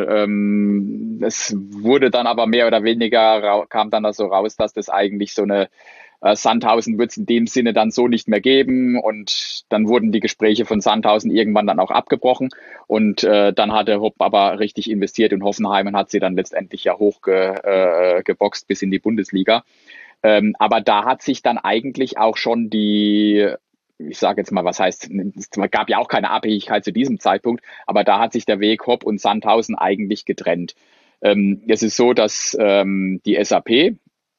ähm, es wurde dann aber mehr oder weniger, kam dann da so raus, dass das eigentlich so eine äh, Sandhausen wird es in dem Sinne dann so nicht mehr geben und dann wurden die Gespräche von Sandhausen irgendwann dann auch abgebrochen und äh, dann hat der Hopp aber richtig investiert in Hoffenheim und hat sie dann letztendlich ja hochgeboxt äh, bis in die Bundesliga. Ähm, aber da hat sich dann eigentlich auch schon die ich sage jetzt mal, was heißt, es gab ja auch keine Abhängigkeit zu diesem Zeitpunkt, aber da hat sich der Weg Hopp und Sandhausen eigentlich getrennt. Ähm, es ist so, dass ähm, die S A P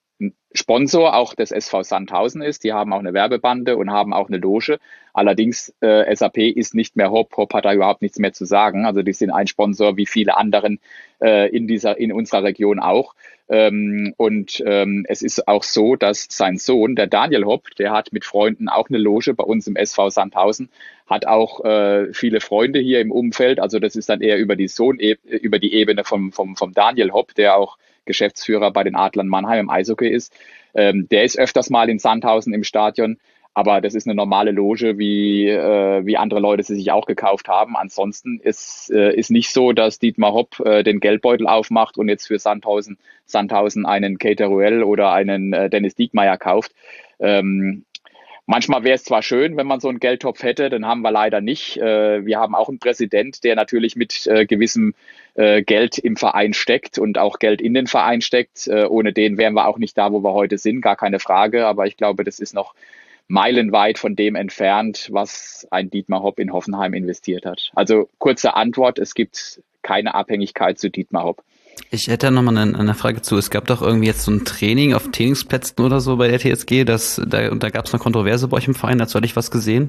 Sponsor auch des S V Sandhausen ist. Die haben auch eine Werbebande und haben auch eine Loge. Allerdings, äh, S A P ist nicht mehr Hopp. Hopp hat da überhaupt nichts mehr zu sagen. Also die sind ein Sponsor wie viele anderen äh, in dieser, in unserer Region auch. Ähm, und ähm, es ist auch so, dass sein Sohn, der Daniel Hopp, der hat mit Freunden auch eine Loge bei uns im S V Sandhausen, hat auch äh, viele Freunde hier im Umfeld. Also das ist dann eher über die Sohn, über die Ebene vom, vom, vom Daniel Hopp, der auch Geschäftsführer bei den Adlern Mannheim im Eishockey ist. Ähm, der ist öfters mal in Sandhausen im Stadion, aber das ist eine normale Loge, wie, äh, wie andere Leute sie sich auch gekauft haben. Ansonsten ist äh, ist nicht so, dass Dietmar Hopp äh, den Geldbeutel aufmacht und jetzt für Sandhausen, Sandhausen einen Cateruel oder einen äh, Dennis Diekmeyer kauft. Ähm, Manchmal wäre es zwar schön, wenn man so einen Geldtopf hätte, den haben wir leider nicht. Wir haben auch einen Präsident, der natürlich mit gewissem Geld im Verein steckt und auch Geld in den Verein steckt. Ohne den wären wir auch nicht da, wo wir heute sind, gar keine Frage. Aber ich glaube, das ist noch meilenweit von dem entfernt, was ein Dietmar Hopp in Hoffenheim investiert hat. Also kurze Antwort, es gibt keine Abhängigkeit zu Dietmar Hopp. Ich hätte noch mal eine, eine Frage zu. Es gab doch irgendwie jetzt so ein Training auf Trainingsplätzen oder so bei der T S G. Das, da da gab es eine Kontroverse bei euch im Verein. Dazu hatte ich was gesehen.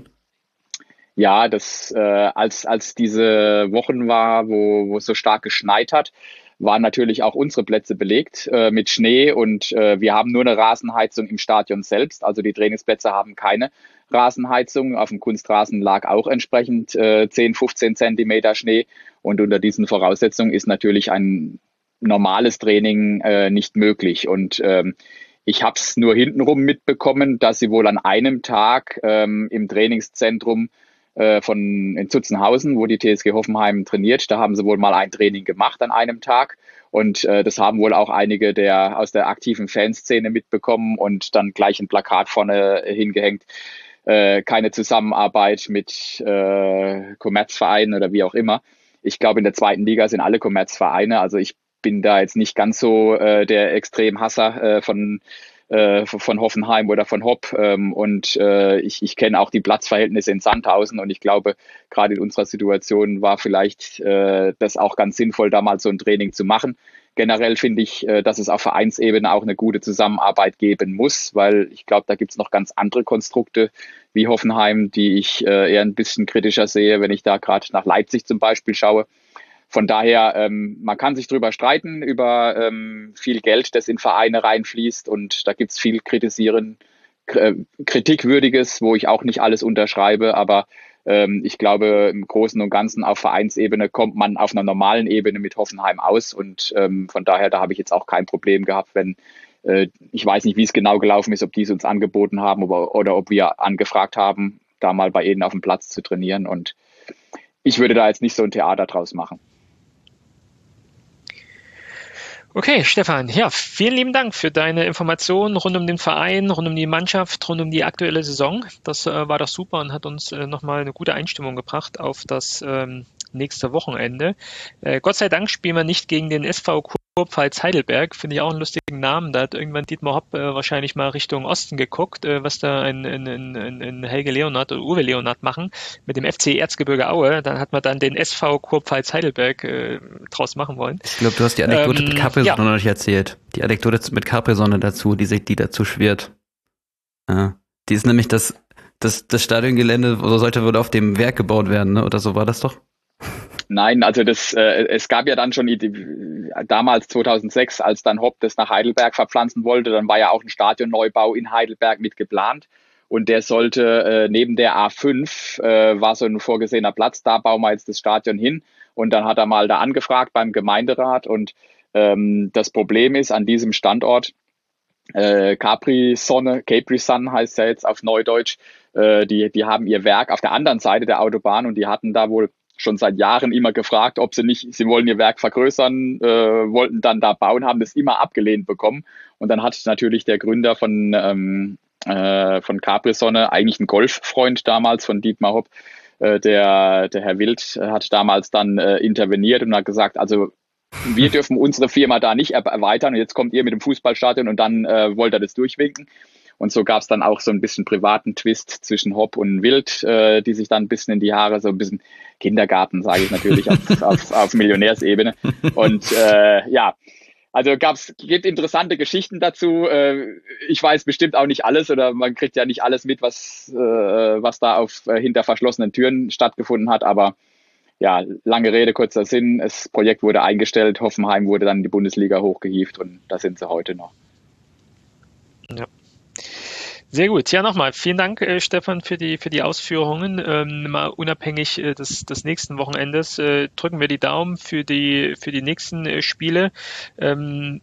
Ja, das äh, als als diese Wochen war, wo, wo es so stark geschneit hat, waren natürlich auch unsere Plätze belegt äh, mit Schnee und äh, wir haben nur eine Rasenheizung im Stadion selbst. Also die Trainingsplätze haben keine Rasenheizung. Auf dem Kunstrasen lag auch entsprechend äh, zehn, fünfzehn Zentimeter Schnee und unter diesen Voraussetzungen ist natürlich ein normales Training äh, nicht möglich. Und ähm, ich habe es nur hintenrum mitbekommen, dass sie wohl an einem Tag ähm, im Trainingszentrum äh, von in Zutzenhausen, wo die T S G Hoffenheim trainiert, da haben sie wohl mal ein Training gemacht an einem Tag. Und äh, das haben wohl auch einige der aus der aktiven Fanszene mitbekommen und dann gleich ein Plakat vorne hingehängt. Äh, keine Zusammenarbeit mit äh, Kommerzvereinen oder wie auch immer. Ich glaube, in der zweiten Liga sind alle Kommerzvereine. Also ich bin da jetzt nicht ganz so äh, der Extremhasser äh, von äh, von Hoffenheim oder von Hopp ähm, und äh, ich, ich kenne auch die Platzverhältnisse in Sandhausen und ich glaube, gerade in unserer Situation war vielleicht äh, das auch ganz sinnvoll, da mal so ein Training zu machen. Generell finde ich, äh, dass es auf Vereinsebene auch eine gute Zusammenarbeit geben muss, weil ich glaube, da gibt es noch ganz andere Konstrukte wie Hoffenheim, die ich äh, eher ein bisschen kritischer sehe, wenn ich da gerade nach Leipzig zum Beispiel schaue. Von daher, ähm, man kann sich drüber streiten, über ähm, viel Geld, das in Vereine reinfließt und da gibt's viel Kritisieren, äh, Kritikwürdiges, wo ich auch nicht alles unterschreibe, aber ähm, ich glaube, im Großen und Ganzen auf Vereinsebene kommt man auf einer normalen Ebene mit Hoffenheim aus und ähm, von daher, da habe ich jetzt auch kein Problem gehabt, wenn, äh, ich weiß nicht, wie es genau gelaufen ist, ob die es uns angeboten haben oder, oder ob wir angefragt haben, da mal bei ihnen auf dem Platz zu trainieren und ich würde da jetzt nicht so ein Theater draus machen. Okay, Stefan, ja, vielen lieben Dank für deine Informationen rund um den Verein, rund um die Mannschaft, rund um die aktuelle Saison. Das äh, war doch super und hat uns äh, nochmal eine gute Einstimmung gebracht auf das ähm, nächste Wochenende. Äh, Gott sei Dank spielen wir nicht gegen den S V Kurpfalz-Heidelberg, finde ich auch einen lustigen Namen. Da hat irgendwann Dietmar Hopp äh, wahrscheinlich mal Richtung Osten geguckt, äh, was da ein, ein, ein, ein Helge Leonhardt oder Uwe Leonhardt machen mit dem F C Erzgebirge Aue. Dann hat man dann den S V Kurpfalz-Heidelberg äh, draus machen wollen. Ich glaube, du hast die Anekdote Ähm, mit Capri-Sonne ja. noch nicht erzählt. Die Anekdote mit Capri-Sonne dazu, die sich die dazu schwirrt. Ja. Die ist nämlich das, das, das Stadiongelände, so sollte wohl auf dem Werk gebaut werden, ne? Oder so war das doch? Nein, also das, äh, es gab ja dann schon die, damals zweitausendsechs, als dann Hopp das nach Heidelberg verpflanzen wollte, dann war ja auch ein Stadionneubau in Heidelberg mit geplant und der sollte äh, neben der A fünf, äh, war so ein vorgesehener Platz, da bauen wir jetzt das Stadion hin und dann hat er mal da angefragt beim Gemeinderat und ähm, das Problem ist an diesem Standort, äh, Capri-Sonne, Capri-Sun heißt ja jetzt auf Neudeutsch, äh, die, die haben ihr Werk auf der anderen Seite der Autobahn und die hatten da wohl schon seit Jahren immer gefragt, ob sie nicht, sie wollen ihr Werk vergrößern, äh, wollten dann da bauen, haben das immer abgelehnt bekommen. Und dann hat natürlich der Gründer von, ähm, äh, von Capri-Sonne, eigentlich ein Golffreund damals von Dietmar Hopp, äh, der, der Herr Wild, hat damals dann äh, interveniert und hat gesagt, also wir dürfen unsere Firma da nicht erweitern und jetzt kommt ihr mit dem Fußballstadion und dann äh, wollt ihr das durchwinken. Und so gab es dann auch so ein bisschen privaten Twist zwischen Hopp und Wild, äh, die sich dann ein bisschen in die Haare, so ein bisschen Kindergarten, sage ich natürlich, auf, auf, auf Millionärsebene. Und äh, ja, also gab's, gibt interessante Geschichten dazu. Äh, ich weiß bestimmt auch nicht alles oder man kriegt ja nicht alles mit, was, äh, was da auf äh, hinter verschlossenen Türen stattgefunden hat. Aber ja, lange Rede, kurzer Sinn. Das Projekt wurde eingestellt. Hoffenheim wurde dann in die Bundesliga hochgehievt und da sind sie heute noch. Ja. Sehr gut. Ja, nochmal vielen Dank, äh, Stefan, für die für die Ausführungen. Ähm, mal unabhängig äh, des, des nächsten Wochenendes äh, drücken wir die Daumen für die für die nächsten äh, Spiele. Ähm,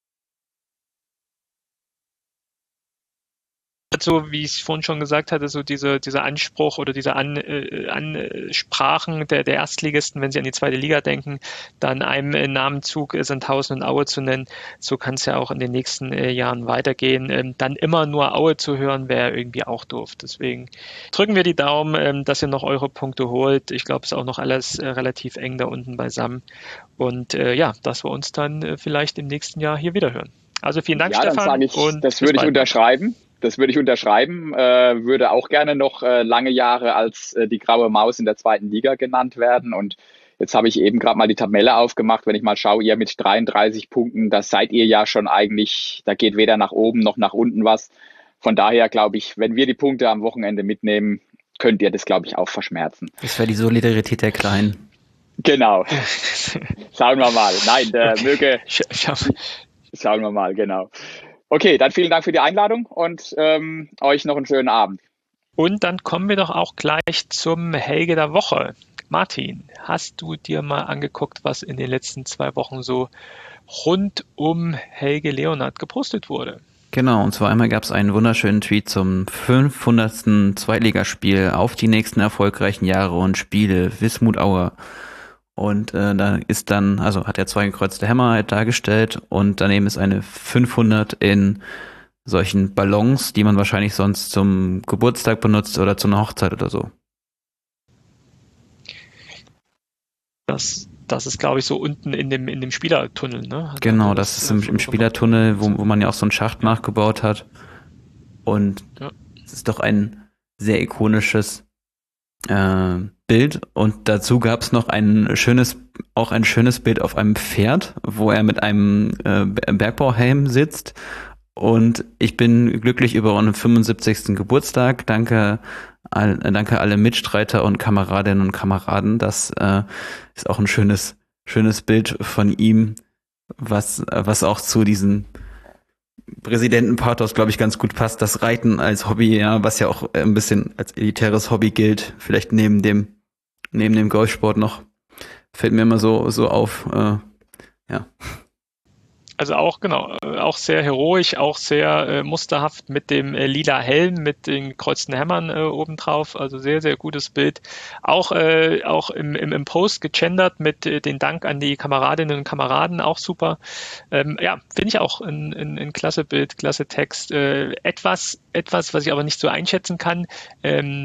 so wie ich es vorhin schon gesagt hatte, so diese, dieser Anspruch oder diese An, äh, Ansprachen der, der Erstligisten, wenn sie an die zweite Liga denken, dann einem äh, Namenzug äh, Sandhausen und Aue zu nennen, so kann es ja auch in den nächsten äh, Jahren weitergehen. Ähm, dann immer nur Aue zu hören, wäre irgendwie auch doof. Deswegen drücken wir die Daumen, ähm, dass ihr noch eure Punkte holt. Ich glaube, es ist auch noch alles äh, relativ eng da unten beisammen. Und äh, ja, dass wir uns dann äh, vielleicht im nächsten Jahr hier wieder hören. Also vielen Dank, ja, Stefan. Dann sage ich, und das würde ich unterschreiben. Das würde ich unterschreiben, äh, würde auch gerne noch äh, lange Jahre als äh, die graue Maus in der zweiten Liga genannt werden. Und jetzt habe ich eben gerade mal die Tabelle aufgemacht. Wenn ich mal schaue, ihr mit dreiunddreißig Punkten, da seid ihr ja schon eigentlich, da geht weder nach oben noch nach unten was. Von daher glaube ich, wenn wir die Punkte am Wochenende mitnehmen, könnt ihr das, glaube ich, auch verschmerzen. Das wäre die Solidarität der Kleinen. Genau. Schauen wir mal. Nein, der Okay. möge... Schau. Schauen wir mal, genau. Okay, dann vielen Dank für die Einladung und ähm, euch noch einen schönen Abend. Und dann kommen wir doch auch gleich zum Helge der Woche. Martin, hast du dir mal angeguckt, was in den letzten zwei Wochen so rund um Helge Leonhardt gepostet wurde? Genau, und zwar einmal gab es einen wunderschönen Tweet zum fünfhundertsten Zweitligaspiel auf die nächsten erfolgreichen Jahre und Spiele Wismut Aue. Und äh, da ist dann, also hat er zwei gekreuzte Hämmer halt dargestellt und daneben ist eine fünfhundert in solchen Ballons, die man wahrscheinlich sonst zum Geburtstag benutzt oder zu einer Hochzeit oder so. Das, das ist, glaube ich, so unten in dem, in dem Spielertunnel, ne? Also Genau, das ist im, im Spielertunnel, wo, wo man ja auch so einen Schacht nachgebaut hat. Und Ja. es ist doch ein sehr ikonisches äh, Bild. Und dazu gab es noch ein schönes, auch ein schönes Bild auf einem Pferd, wo er mit einem äh, Bergbauhelm sitzt. Und ich bin glücklich über unseren fünfundsiebzigsten Geburtstag. Danke, all, danke alle Mitstreiter und Kameradinnen und Kameraden. Das äh, ist auch ein schönes, schönes Bild von ihm, was, was auch zu diesem Präsidentenpathos, glaube ich, ganz gut passt. Das Reiten als Hobby, ja, was ja auch ein bisschen als elitäres Hobby gilt, vielleicht neben dem, neben dem Golfsport noch, fällt mir immer so, so auf, äh, ja. Also auch, genau, äh, auch sehr heroisch, auch sehr äh, musterhaft mit dem äh, lila Helm, mit den gekreuzten Hämmern äh, obendrauf. Also sehr, sehr gutes Bild. Auch, äh, auch im, im, im Post gegendert mit äh, den Dank an die Kameradinnen und Kameraden, auch super. Ähm, ja, finde ich auch ein, ein, ein klasse Bild, klasse Text. Äh, etwas, etwas, was ich aber nicht so einschätzen kann. Ähm,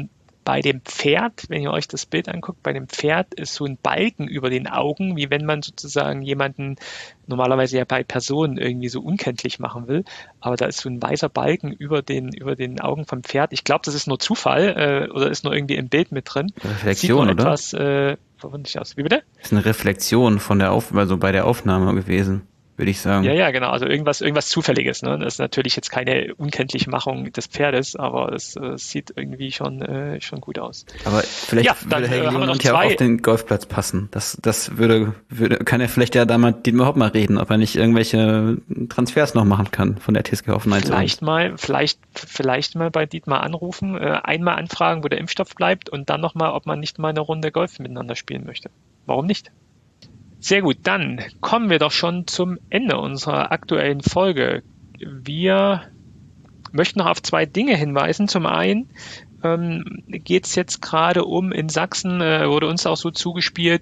bei dem Pferd, wenn ihr euch das Bild anguckt, bei dem Pferd ist so ein Balken über den Augen, wie wenn man sozusagen jemanden normalerweise ja bei Personen irgendwie so unkenntlich machen will, aber da ist so ein weißer Balken über den, über den Augen vom Pferd. Ich glaube, das ist nur Zufall äh, oder ist nur irgendwie im Bild mit drin. Reflexion, Sieht nur oder? etwas äh, verwunderlich aus. Wie bitte? Das ist eine Reflexion von der Auf also bei der Aufnahme gewesen, würde ich sagen. Ja, ja, genau. Also irgendwas, irgendwas Zufälliges. Ne? Das ist natürlich jetzt keine Unkenntlichmachung des Pferdes, aber es, es sieht irgendwie schon, äh, schon gut aus. Aber vielleicht Ja, dann, würde äh, Helge haben wir noch Leonard ja auch zwei- auf den Golfplatz passen. Das, das würde, würde, kann er vielleicht ja da mal Dietmar Hopp mal reden, ob er nicht irgendwelche Transfers noch machen kann von der T S G Hoffenheim zu uns. Vielleicht mal, vielleicht, vielleicht mal bei Dietmar anrufen, äh, einmal anfragen, wo der Impfstoff bleibt und dann nochmal, ob man nicht mal eine Runde Golf miteinander spielen möchte. Warum nicht? Sehr gut, dann kommen wir doch schon zum Ende unserer aktuellen Folge. Wir möchten noch auf zwei Dinge hinweisen. Zum einen ähm, geht es jetzt gerade um, in Sachsen äh, wurde uns auch so zugespielt,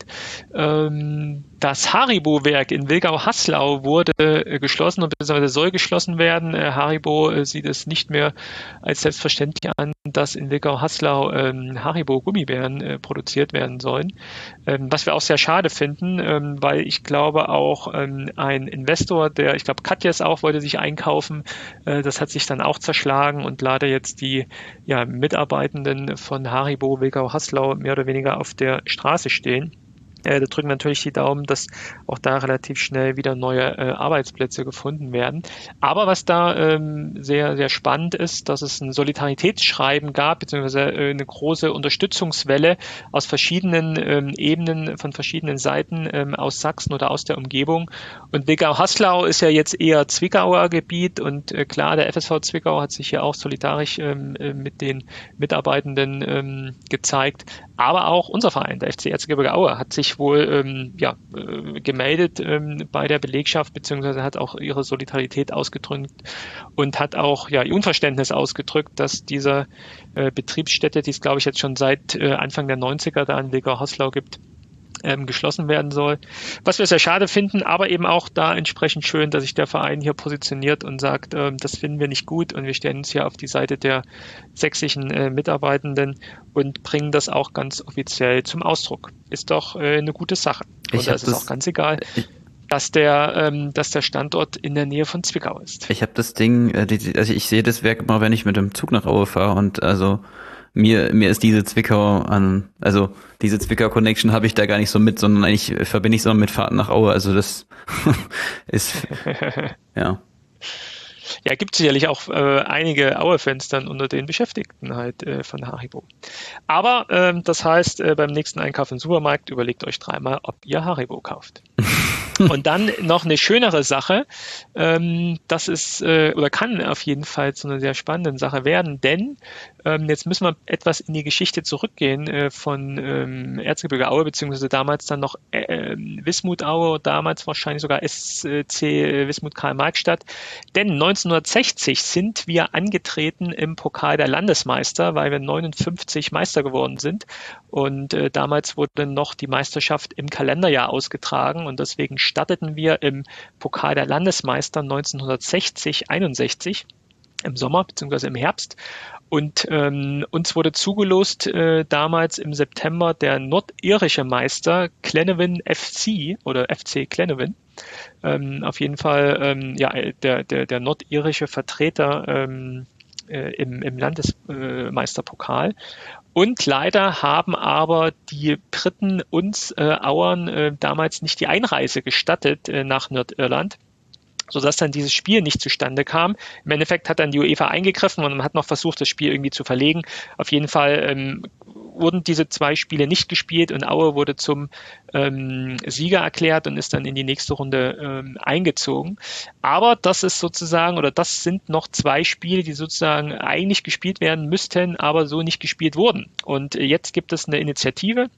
ähm, das Haribo-Werk in Wilgau-Haslau wurde äh, geschlossen und beziehungsweise soll geschlossen werden. Äh, Haribo äh, sieht es nicht mehr als selbstverständlich an, dass in Wilgau-Haslau ähm, Haribo-Gummibären äh, produziert werden sollen. Ähm, was wir auch sehr schade finden, ähm, weil ich glaube auch ähm, ein Investor, der, ich glaube Katjes auch, wollte sich einkaufen, äh, das hat sich dann auch zerschlagen und leider jetzt die ja, Mitarbeitenden von Haribo Wilgau-Haslau mehr oder weniger auf der Straße stehen. Äh, da drücken natürlich die Daumen, dass auch da relativ schnell wieder neue äh, Arbeitsplätze gefunden werden. Aber was da ähm, sehr, sehr spannend ist, dass es ein Solidaritätsschreiben gab, beziehungsweise äh, eine große Unterstützungswelle aus verschiedenen ähm, Ebenen, von verschiedenen Seiten ähm, aus Sachsen oder aus der Umgebung. Und Wilgau-Haslau ist ja jetzt eher Zwickauer Gebiet und äh, klar, der F S V Zwickau hat sich ja auch solidarisch ähm, äh, mit den Mitarbeitenden ähm, gezeigt. Aber auch unser Verein, der F C Erzgebirge Aue, hat sich wohl ähm, ja, äh, gemeldet ähm, bei der Belegschaft, beziehungsweise hat auch ihre Solidarität ausgedrückt und hat auch ja, ihr Unverständnis ausgedrückt, dass diese äh, Betriebsstätte, die es glaube ich jetzt schon seit äh, Anfang der neunziger da in Wilgau-Haslau gibt, ähm, geschlossen werden soll. Was wir sehr schade finden, aber eben auch da entsprechend schön, dass sich der Verein hier positioniert und sagt, ähm, das finden wir nicht gut und wir stellen uns hier auf die Seite der sächsischen äh, Mitarbeitenden und bringen das auch ganz offiziell zum Ausdruck. Ist doch äh, eine gute Sache. Ich Und da hab ist es das- auch ganz egal, dass der, ähm, dass der Standort in der Nähe von Zwickau ist. Ich habe das Ding, äh, die, also ich sehe das Werk immer, wenn ich mit dem Zug nach Aue fahre und also mir mir ist diese Zwickau an, also diese Zwickau-Connection habe ich da gar nicht so mit, sondern eigentlich verbinde ich es immer mit Fahrten nach Aue. Also das ist, ja. Ja, gibt sicherlich auch äh, einige Aue-Fans dann unter den Beschäftigten halt äh, von Haribo. Aber ähm, das heißt, äh, beim nächsten Einkauf im Supermarkt überlegt euch dreimal, ob ihr Haribo kauft. Und dann noch eine schönere Sache, ähm, das ist äh, oder kann auf jeden Fall zu einer sehr spannenden Sache werden, denn ähm, jetzt müssen wir etwas in die Geschichte zurückgehen äh, von ähm, Erzgebirge Aue, beziehungsweise damals dann noch äh, Wismut Aue, damals wahrscheinlich sogar S C Wismut Karl-Marx-Stadt. Denn neunzehnhundertsechzig sind wir angetreten im Pokal der Landesmeister, weil wir neunundfünfzig Meister geworden sind. Und äh, damals wurde noch die Meisterschaft im Kalenderjahr ausgetragen und deswegen starteten wir im Pokal der Landesmeister neunzehnhundertsechzig einundsechzig im Sommer bzw. im Herbst. Und ähm, uns wurde zugelost äh, damals im September der nordirische Meister Glenavon F C oder F C Glenavon. Ähm, auf jeden Fall ähm, ja, der, der, der nordirische Vertreter ähm, äh, im, im Landesmeisterpokal. Und leider haben aber die Briten uns äh, Auern äh, damals nicht die Einreise gestattet äh, nach Nordirland, sodass dann dieses Spiel nicht zustande kam. Im Endeffekt hat dann die UEFA eingegriffen und man hat noch versucht, das Spiel irgendwie zu verlegen. Auf jeden Fall ähm, wurden diese zwei Spiele nicht gespielt und Aue wurde zum ähm, Sieger erklärt und ist dann in die nächste Runde ähm, eingezogen. Aber das ist sozusagen, oder das sind noch zwei Spiele, die sozusagen eigentlich gespielt werden müssten, aber so nicht gespielt wurden. Und äh, jetzt gibt es eine Initiative,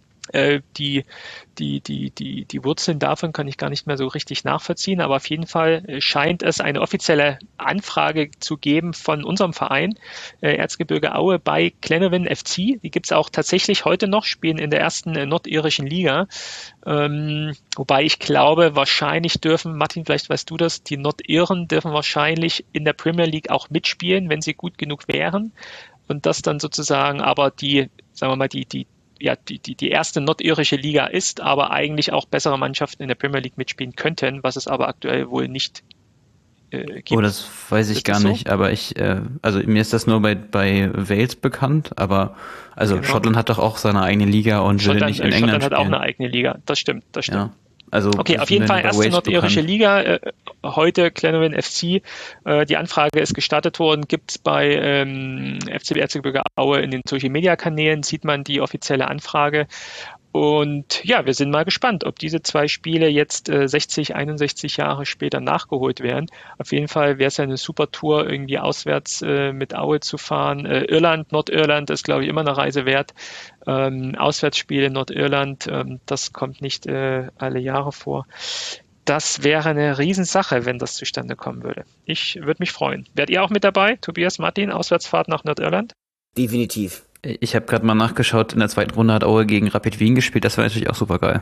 Die, die, die, die, die Wurzeln davon kann ich gar nicht mehr so richtig nachvollziehen, aber auf jeden Fall scheint es eine offizielle Anfrage zu geben von unserem Verein äh, Erzgebirge Aue bei Glenavon F C. Die gibt es auch tatsächlich heute noch, spielen in der ersten äh, nordirischen Liga. Ähm, wobei ich glaube, wahrscheinlich dürfen, Martin, vielleicht weißt du das, die Nordiren dürfen wahrscheinlich in der Premier League auch mitspielen, wenn sie gut genug wären. und das dann sozusagen aber die, sagen wir mal, die, die, ja, die, die, die erste nordirische Liga ist, aber eigentlich auch bessere Mannschaften in der Premier League mitspielen könnten, was es aber aktuell wohl nicht äh, gibt. Oh, das weiß ich Ist gar das so? nicht, aber ich, äh, also mir ist das nur bei, bei Wales bekannt, aber also Genau. Schottland hat doch auch seine eigene Liga und will Schottland, nicht in äh, England Schottland hat auch spielen. eine eigene Liga, das stimmt, das stimmt. Ja, also Okay, das auf ist jeden mir Fall nur bei erste Wales nordirische bekannt. Liga, äh, heute Glenavon F C. Äh, die Anfrage ist gestartet worden, gibt es bei ähm, F C B Erzgebirge Aue in den Social-Media-Kanälen, sieht man die offizielle Anfrage. Und ja, wir sind mal gespannt, ob diese zwei Spiele jetzt äh, sechzig, einundsechzig Jahre später nachgeholt werden. Auf jeden Fall wäre es ja eine super Tour, irgendwie auswärts äh, mit Aue zu fahren. Äh, Irland, Nordirland ist, glaube ich, immer eine Reise wert. Ähm, Auswärtsspiele in Nordirland, ähm, das kommt nicht äh, alle Jahre vor. Das wäre eine Riesensache, wenn das zustande kommen würde. Ich würde mich freuen. Wärt ihr auch mit dabei, Tobias, Martin, Auswärtsfahrt nach Nordirland? Definitiv. Ich habe gerade mal nachgeschaut, in der zweiten Runde hat Aue gegen Rapid Wien gespielt, das war natürlich auch super geil.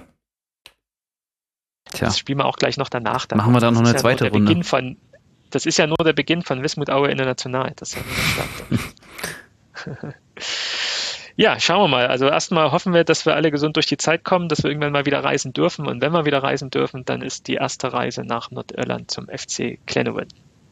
Tja, Das spielen wir auch gleich noch danach. machen wir dann noch Das eine ist ja nur zweite der Runde. Beginn von, das ist ja nur der Beginn von Wismut Aue International. Das ist ja nur der Start. Ja, schauen wir mal. Also erstmal hoffen wir, dass wir alle gesund durch die Zeit kommen, dass wir irgendwann mal wieder reisen dürfen. Und wenn wir wieder reisen dürfen, dann ist die erste Reise nach Nordirland zum F C Glenavon.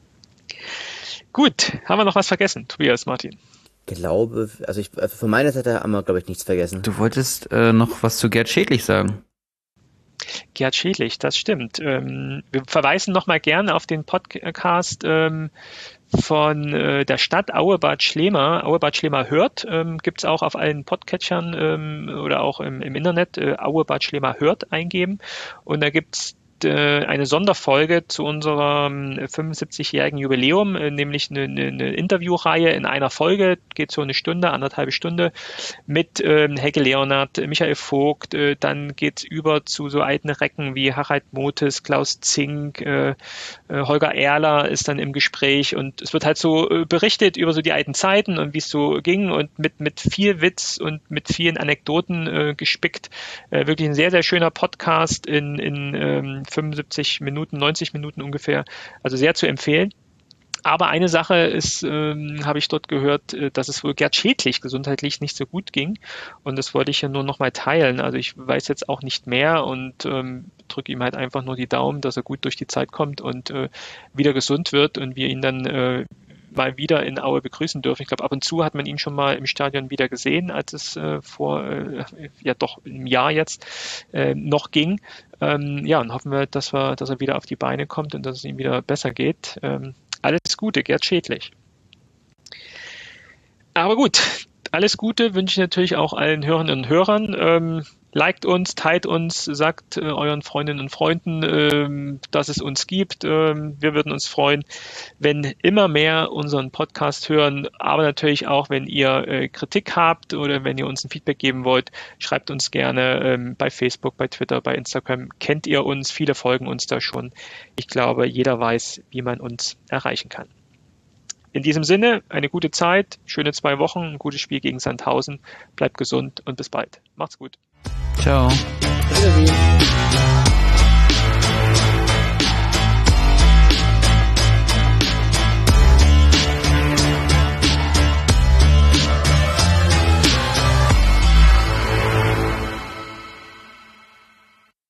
Gut, haben wir noch was vergessen, Tobias, Martin? Glaube, also ich, also von meiner Seite haben wir, glaube ich, nichts vergessen. Du wolltest äh, noch was zu Gerd Schädlich sagen. Gerd Schädlich, das stimmt. Ähm, wir verweisen nochmal gerne auf den Podcast ähm, von äh, der Stadt Auebad Schlema. Auebad Schlema hört, ähm, gibt es auch auf allen Podcatchern ähm, oder auch im, im Internet. Äh, Auebad Schlema hört eingeben. Und da gibt es eine Sonderfolge zu unserem fünfundsiebzigjährigen Jubiläum, nämlich eine, eine Interviewreihe in einer Folge, geht so eine Stunde, anderthalb Stunde, mit ähm, Helge Leonard, Michael Vogt, äh, dann geht's über zu so alten Recken wie Harald Motes, Klaus Zink, äh, äh, Holger Erler ist dann im Gespräch und es wird halt so äh, berichtet über so die alten Zeiten und wie es so ging und mit, mit viel Witz und mit vielen Anekdoten äh, gespickt. Äh, wirklich ein sehr, sehr schöner Podcast in, in ähm, fünfundsiebzig Minuten, neunzig Minuten ungefähr, also sehr zu empfehlen. Aber eine Sache ist, ähm, habe ich dort gehört, äh, dass es wohl Gerd Schädlich gesundheitlich nicht so gut ging und das wollte ich ja nur nochmal teilen. Also ich weiß jetzt auch nicht mehr und ähm, drücke ihm halt einfach nur die Daumen, dass er gut durch die Zeit kommt und äh, wieder gesund wird und wir ihn dann äh, mal wieder in Aue begrüßen dürfen. Ich glaube, ab und zu hat man ihn schon mal im Stadion wieder gesehen, als es äh, vor, äh, ja doch im Jahr jetzt äh, noch ging. Ähm, ja, und hoffen wir, dass wir, dass er wieder auf die Beine kommt und dass es ihm wieder besser geht. Ähm, alles Gute, Gerd Schädlich. Aber gut, alles Gute wünsche ich natürlich auch allen Hörerinnen und Hörern. Ähm, liked uns, teilt uns, sagt äh, euren Freundinnen und Freunden, ähm, dass es uns gibt. Ähm, wir würden uns freuen, wenn immer mehr unseren Podcast hören, aber natürlich auch, wenn ihr äh, Kritik habt oder wenn ihr uns ein Feedback geben wollt, schreibt uns gerne ähm, bei Facebook, bei Twitter, bei Instagram. Kennt ihr uns? Viele folgen uns da schon. Ich glaube, jeder weiß, wie man uns erreichen kann. In diesem Sinne, eine gute Zeit, schöne zwei Wochen, ein gutes Spiel gegen Sandhausen. Bleibt gesund und bis bald. Macht's gut. Ciao. Wiedersehen.